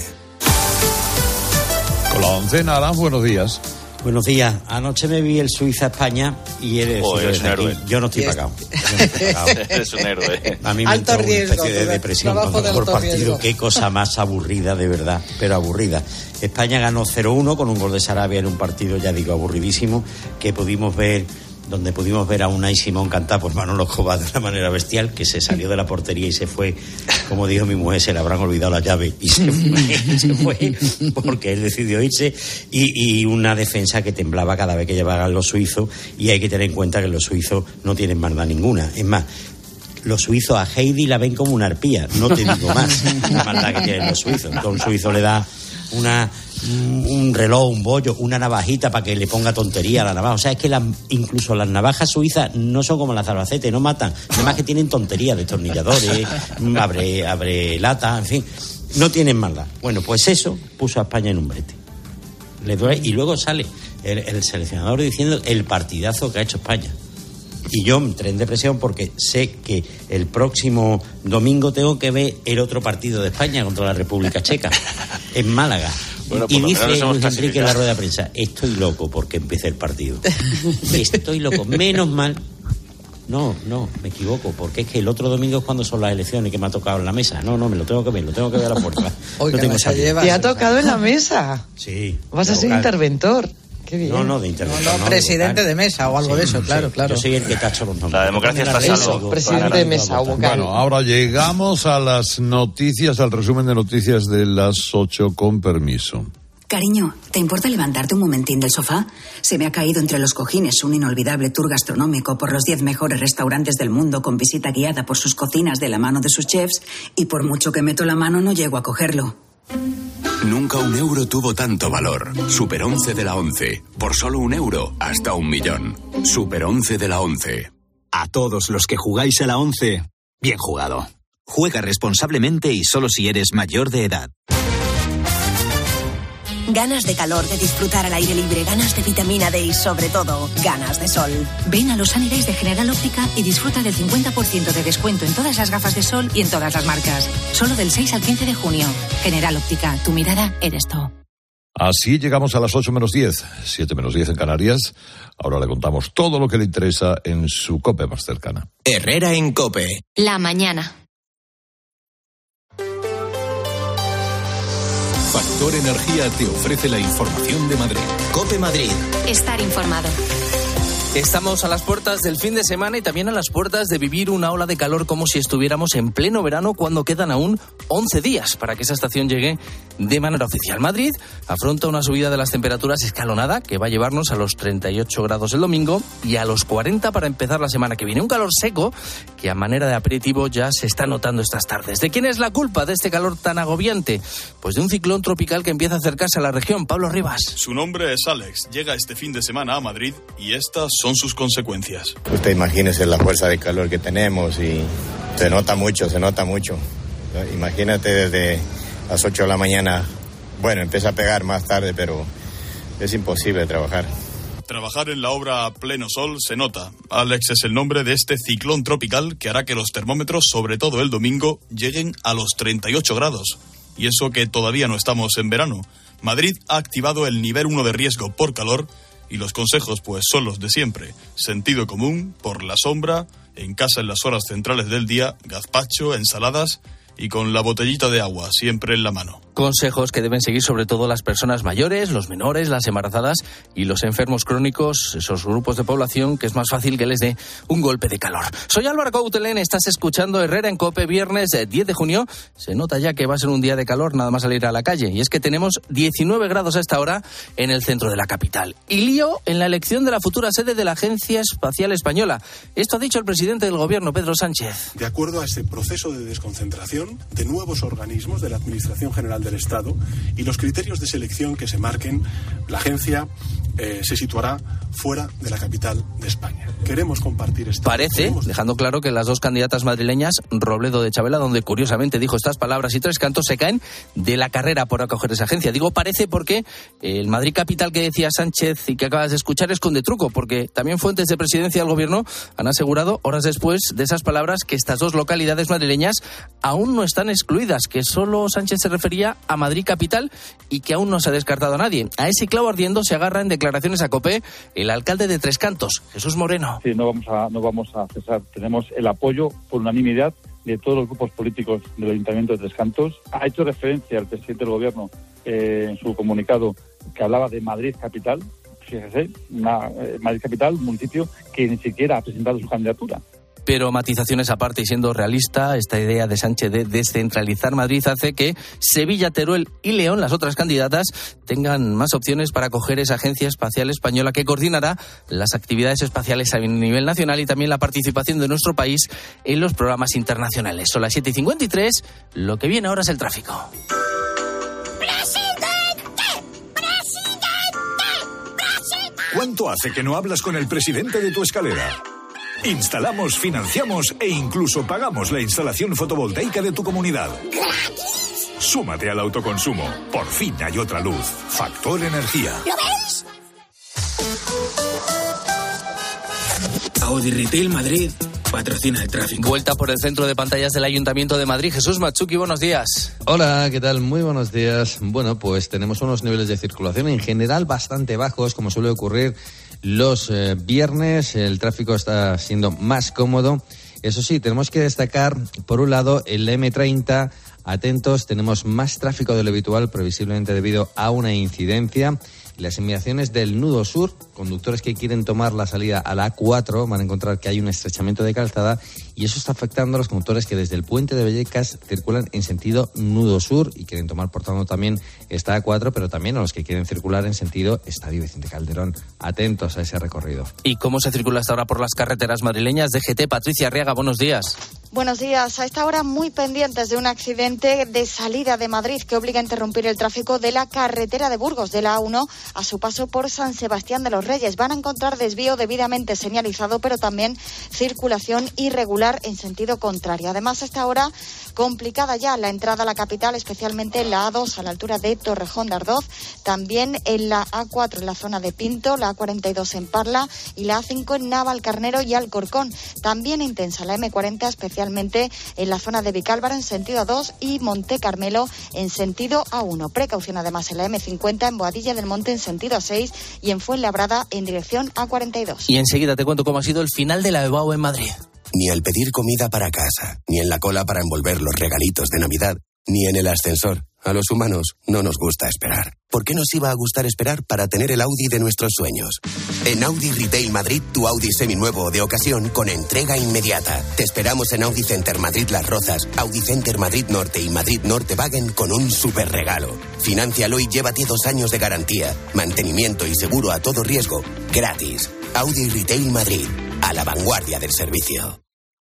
Con la oncena, Alan, buenos días. Buenos días. Anoche me vi el Suiza-España y he de oh, decir, un héroe. yo no estoy pagado. Yo no estoy pagado. Eres un héroe. A mí me entró una especie de depresión con el mejor partido. Qué cosa más aburrida, de verdad, pero aburrida. España ganó cero uno con un gol de Sarabia en un partido, ya digo, aburridísimo, que pudimos ver, donde pudimos ver a Unai Simón cantar por Manolo Escobar de una manera bestial, que se salió de la portería y se fue, como dijo mi mujer, se le habrán olvidado la llave y se fue, se fue porque él decidió irse, y, y una defensa que temblaba cada vez que llevaban los suizos, y hay que tener en cuenta que los suizos no tienen maldad ninguna. Es más, los suizos a Heidi la ven como una arpía, no te digo más la maldad que tienen los suizos. Entonces un suizo le da una un reloj, un bollo, una navajita para que le ponga tontería a la navaja. O sea, es que las, incluso las navajas suizas no son como las de Albacete, no matan. Además que tienen tontería, destornilladores, abre, abre lata, en fin, no tienen maldad. Bueno, pues eso puso a España en un brete. Le duele, y luego sale el, el seleccionador diciendo el partidazo que ha hecho España. Y yo entré en depresión porque sé que el próximo domingo tengo que ver el otro partido de España contra la República Checa, en Málaga. Bueno, y dice Luis Enrique en la rueda de prensa, estoy loco porque empiece el partido. Estoy loco, menos mal. No, no, me equivoco, porque es que el otro domingo es cuando son las elecciones que me ha tocado en la mesa. No, no, me lo tengo que ver, lo tengo que ver a la puerta. Oiga, no tengo ¿te ha tocado en la mesa? Sí. Vas a ser interventor. Qué bien. No, no, de interventor. No, no, no, presidente de, de mesa o algo sí, de eso, claro, sí. claro. Yo soy el que tacho los nombres. La democracia está a salvo. Presidente de mesa o vocal. Bueno, ahora llegamos a las noticias, al resumen de noticias de las ocho, con permiso. Cariño, ¿te importa levantarte un momentín del sofá? Se me ha caído entre los cojines un inolvidable tour gastronómico por los diez mejores restaurantes del mundo con visita guiada por sus cocinas de la mano de sus chefs, y por mucho que meto la mano no llego a cogerlo. Nunca un euro tuvo tanto valor. Super once de la once. Por solo un euro, hasta un millón. Super once de la once. A todos los que jugáis a la once, bien jugado. Juega responsablemente y solo si eres mayor de edad. Ganas de calor, de disfrutar al aire libre, ganas de vitamina D y sobre todo, ganas de sol. Ven a los Sunny Days de General Óptica y disfruta del cincuenta por ciento de descuento en todas las gafas de sol y en todas las marcas. Solo del seis al quince de junio. General Óptica, tu mirada eres tú. Así llegamos a las ocho menos diez, siete menos diez en Canarias. Ahora le contamos todo lo que le interesa en su COPE más cercana. Herrera en COPE. La mañana. Factor Energía te ofrece la información de Madrid. COPE Madrid. Estar informado. Estamos a las puertas del fin de semana y también a las puertas de vivir una ola de calor como si estuviéramos en pleno verano cuando quedan aún once días para que esa estación llegue de manera oficial. Madrid afronta una subida de las temperaturas escalonada que va a llevarnos a los treinta y ocho grados el domingo y a los cuarenta para empezar la semana que viene. Un calor seco que a manera de aperitivo ya se está notando estas tardes. ¿De quién es la culpa de este calor tan agobiante? Pues de un ciclón tropical que empieza a acercarse a la región. Pablo Rivas. Su nombre es Alex. Llega este fin de semana a Madrid y estas son sus consecuencias. Usted imagínese la fuerza de calor que tenemos y se nota mucho, se nota mucho. Imagínate desde las ocho de la mañana, bueno, empieza a pegar más tarde, pero es imposible trabajar. Trabajar en la obra a pleno sol se nota. Alex es el nombre de este ciclón tropical que hará que los termómetros, sobre todo el domingo, lleguen a los treinta y ocho grados. Y eso que todavía no estamos en verano. Madrid ha activado el nivel uno de riesgo por calor. Y los consejos, pues, son los de siempre. Sentido común, por la sombra, en casa en las horas centrales del día, gazpacho, ensaladas y con la botellita de agua siempre en la mano. Consejos que deben seguir sobre todo las personas mayores, los menores, las embarazadas y los enfermos crónicos, esos grupos de población que es más fácil que les dé un golpe de calor. Soy Álvaro Coutelén, estás escuchando Herrera en COPE, viernes diez de junio. Se nota ya que va a ser un día de calor nada más salir a la calle. Y es que tenemos diecinueve grados a esta hora en el centro de la capital. Y lío en la elección de la futura sede de la Agencia Espacial Española. Esto ha dicho el presidente del Gobierno, Pedro Sánchez. De acuerdo a ese proceso de desconcentración de nuevos organismos de la Administración General del Estado y los criterios de selección que se marquen, la agencia eh, se situará fuera de la capital de España. Queremos compartir esto. Parece, Queremos... dejando claro que las dos candidatas madrileñas, Robledo de Chabela, donde curiosamente dijo estas palabras y tres cantos, se caen de la carrera por acoger esa agencia. Digo parece porque el Madrid capital que decía Sánchez y que acabas de escuchar esconde truco, porque también fuentes de presidencia del Gobierno han asegurado, horas después de esas palabras, que estas dos localidades madrileñas aún no están excluidas, que solo Sánchez se refería a Madrid capital y que aún no se ha descartado a nadie. A ese clavo ardiendo se agarra en declaraciones a COPE el alcalde de Tres Cantos, Jesús Moreno. Sí, no vamos a, no vamos a cesar. Tenemos el apoyo por unanimidad de todos los grupos políticos del Ayuntamiento de Tres Cantos. Ha hecho referencia al presidente del Gobierno eh, en su comunicado que hablaba de Madrid capital. Fíjese, una, eh, Madrid capital, un municipio que ni siquiera ha presentado su candidatura. Pero matizaciones aparte y siendo realista, esta idea de Sánchez de descentralizar Madrid hace que Sevilla, Teruel y León, las otras candidatas, tengan más opciones para acoger esa agencia espacial española que coordinará las actividades espaciales a nivel nacional y también la participación de nuestro país en los programas internacionales. Son las siete y cincuenta y tres, lo que viene ahora es el tráfico. ¿Cuánto hace que no hablas con el presidente de tu escalera? Instalamos, financiamos e incluso pagamos la instalación fotovoltaica de tu comunidad. ¡Gratis! Súmate al autoconsumo. Por fin hay otra luz. Factor Energía. ¿Lo ves? Audi Retail Madrid patrocina el tráfico. Vuelta por el centro de pantallas del Ayuntamiento de Madrid. Jesús Machuki, buenos días. Hola, ¿qué tal? Muy buenos días. Bueno, pues tenemos unos niveles de circulación en general bastante bajos, como suele ocurrir los eh, viernes. El tráfico está siendo más cómodo. Eso sí, tenemos que destacar, por un lado, el eme treinta. Atentos, tenemos más tráfico de lo habitual, previsiblemente debido a una incidencia. Las inmediaciones del nudo sur, conductores que quieren tomar la salida a la A cuatro van a encontrar que hay un estrechamiento de calzada y eso está afectando a los conductores que desde el puente de Vallecas circulan en sentido nudo sur y quieren tomar por tanto también esta A cuatro, pero también a los que quieren circular en sentido Estadio Vicente Calderón. Atentos a ese recorrido. ¿Y cómo se circula hasta ahora por las carreteras madrileñas? D G T, Patricia Arriaga, buenos días. Buenos días. A esta hora muy pendientes de un accidente de salida de Madrid que obliga a interrumpir el tráfico de la carretera de Burgos, de la A uno, a su paso por San Sebastián de los Reyes. Van a encontrar desvío debidamente señalizado, pero también circulación irregular en sentido contrario. Además, a esta hora complicada ya la entrada a la capital, especialmente en la A dos a la altura de Torrejón de Ardoz, también en la A cuatro en la zona de Pinto, la A cuarenta y dos en Parla y la A cinco en Navalcarnero y Alcorcón. También intensa la eme cuarenta, especialmente en la zona de Vicálvaro en sentido A dos y Monte Carmelo en sentido A uno. Precaución además en la eme cincuenta en Boadilla del Monte en sentido A seis y en Fuenlabrada en dirección A cuarenta y dos. Y enseguida te cuento cómo ha sido el final de la EBAU en Madrid. Ni al pedir comida para casa, ni en la cola para envolver los regalitos de Navidad, ni en el ascensor. A los humanos no nos gusta esperar. ¿Por qué nos iba a gustar esperar para tener el Audi de nuestros sueños? En Audi Retail Madrid, tu Audi seminuevo o de ocasión con entrega inmediata. Te esperamos en Audi Center Madrid Las Rozas, Audi Center Madrid Norte y Madrid Norte Wagen con un super regalo. Fináncialo y llévate dos años de garantía, mantenimiento y seguro a todo riesgo, gratis. Audi Retail Madrid, a la vanguardia del servicio.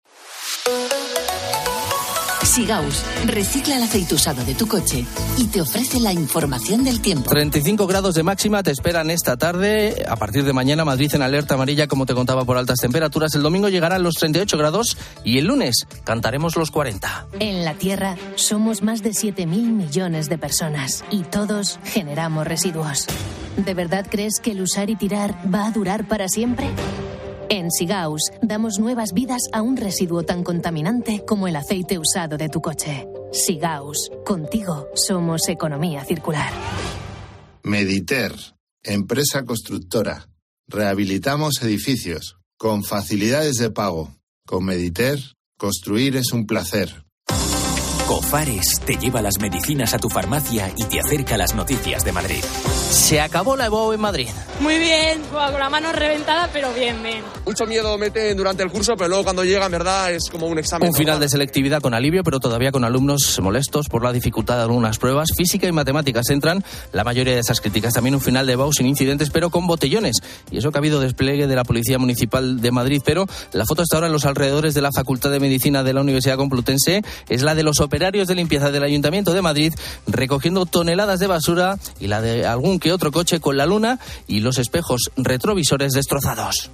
Sigaus recicla el aceite usado de tu coche y te ofrece la información del tiempo. treinta y cinco grados de máxima te esperan esta tarde. A partir de mañana Madrid en alerta amarilla, como te contaba, por altas temperaturas. El domingo llegarán los treinta y ocho grados y el lunes cantaremos los cuarenta. En la Tierra somos más de siete mil millones de personas y todos generamos residuos. ¿De verdad crees que el usar y tirar va a durar para siempre? En Sigaus damos nuevas vidas a un residuo tan contaminante como el aceite usado de tu coche. Sigaus, contigo somos economía circular. Mediter, empresa constructora. Rehabilitamos edificios con facilidades de pago. Con Mediter, construir es un placer. Cofares te lleva las medicinas a tu farmacia y te acerca las noticias de Madrid. Se acabó la EBAU en Madrid. Muy bien, con la mano reventada, pero bien, bien. Mucho miedo mete durante el curso, pero luego cuando llega, en verdad, es como un examen. Un final de selectividad con alivio, pero todavía con alumnos molestos por la dificultad de algunas pruebas. Física y matemáticas entran la mayoría de esas críticas. También un final de EBAU sin incidentes, pero con botellones. Y eso que ha habido despliegue de la Policía Municipal de Madrid. Pero la foto hasta ahora en los alrededores de la Facultad de Medicina de la Universidad Complutense es la de los operarios de limpieza del Ayuntamiento de Madrid recogiendo toneladas de basura y la de algún que otro coche con la luna y los espejos retrovisores destrozados.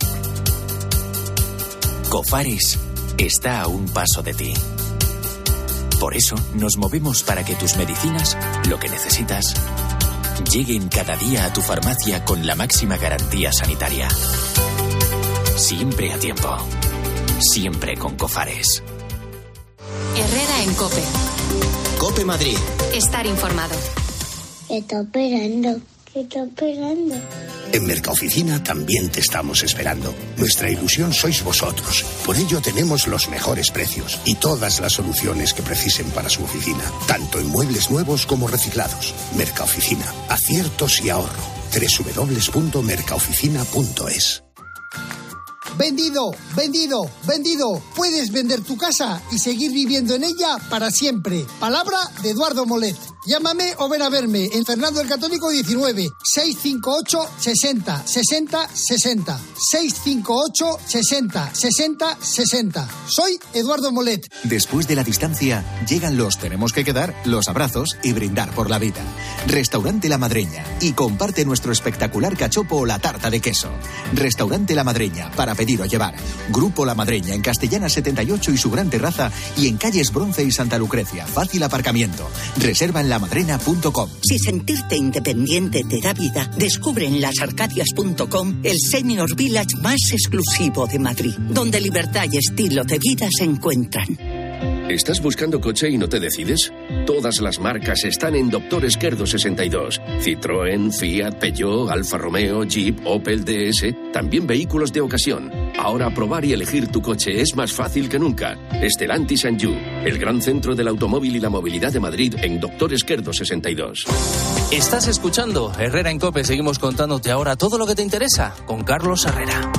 Cofares está a un paso de ti. Por eso nos movemos para que tus medicinas, lo que necesitas, lleguen cada día a tu farmacia con la máxima garantía sanitaria. Siempre a tiempo. Siempre con Cofares. Herrera en COPE. COPE Madrid. Estar informado. ¿Qué está operando? ¿Qué está operando? En Mercaoficina también te estamos esperando. Nuestra ilusión sois vosotros. Por ello tenemos los mejores precios y todas las soluciones que precisen para su oficina, tanto en muebles nuevos como reciclados. Mercaoficina, aciertos y ahorro. doble u doble u doble u punto mercaoficina punto es. Vendido, vendido, vendido. Puedes vender tu casa y seguir viviendo en ella para siempre. Palabra de Eduardo Molet. Llámame o ven a verme en Fernando el Católico diecinueve, seiscientos cincuenta y ocho, sesenta, sesenta, sesenta. seiscientos cincuenta y ocho, sesenta, sesenta, sesenta. Soy Eduardo Molet. Después de la distancia, llegan los tenemos que quedar, los abrazos y brindar por la vida. Restaurante La Madreña y comparte nuestro espectacular cachopo o la tarta de queso. Restaurante La Madreña, para pedir o llevar. Grupo La Madreña en Castellana setenta y ocho y su gran terraza y en calles Bronce y Santa Lucrecia. Fácil aparcamiento. Reserva en lamadrena punto com. Si sentirte independiente te da vida, descubre en las arcadias punto com el Senior Village más exclusivo de Madrid, donde libertad y estilo de vida se encuentran. ¿Estás buscando coche y no te decides? Todas las marcas están en Doctor Esquerdo sesenta y dos. Citroën, Fiat, Peugeot, Alfa Romeo, Jeep, Opel, D S, también vehículos de ocasión. Ahora probar y elegir tu coche es más fácil que nunca. Stellantis and You, el gran centro del automóvil y la movilidad de Madrid en Doctor Esquerdo sesenta y dos. Estás escuchando Herrera en COPE. Seguimos contándote ahora todo lo que te interesa con Carlos Herrera.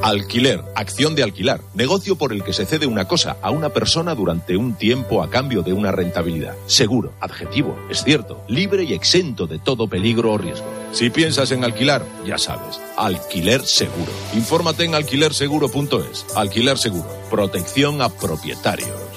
Alquiler, acción de alquilar, negocio por el que se cede una cosa a una persona durante un tiempo a cambio de una rentabilidad. Seguro, adjetivo, es cierto, libre y exento de todo peligro o riesgo. Si piensas en alquilar, ya sabes, Alquiler Seguro. Infórmate en alquiler seguro punto es. Alquiler Seguro, protección a propietarios.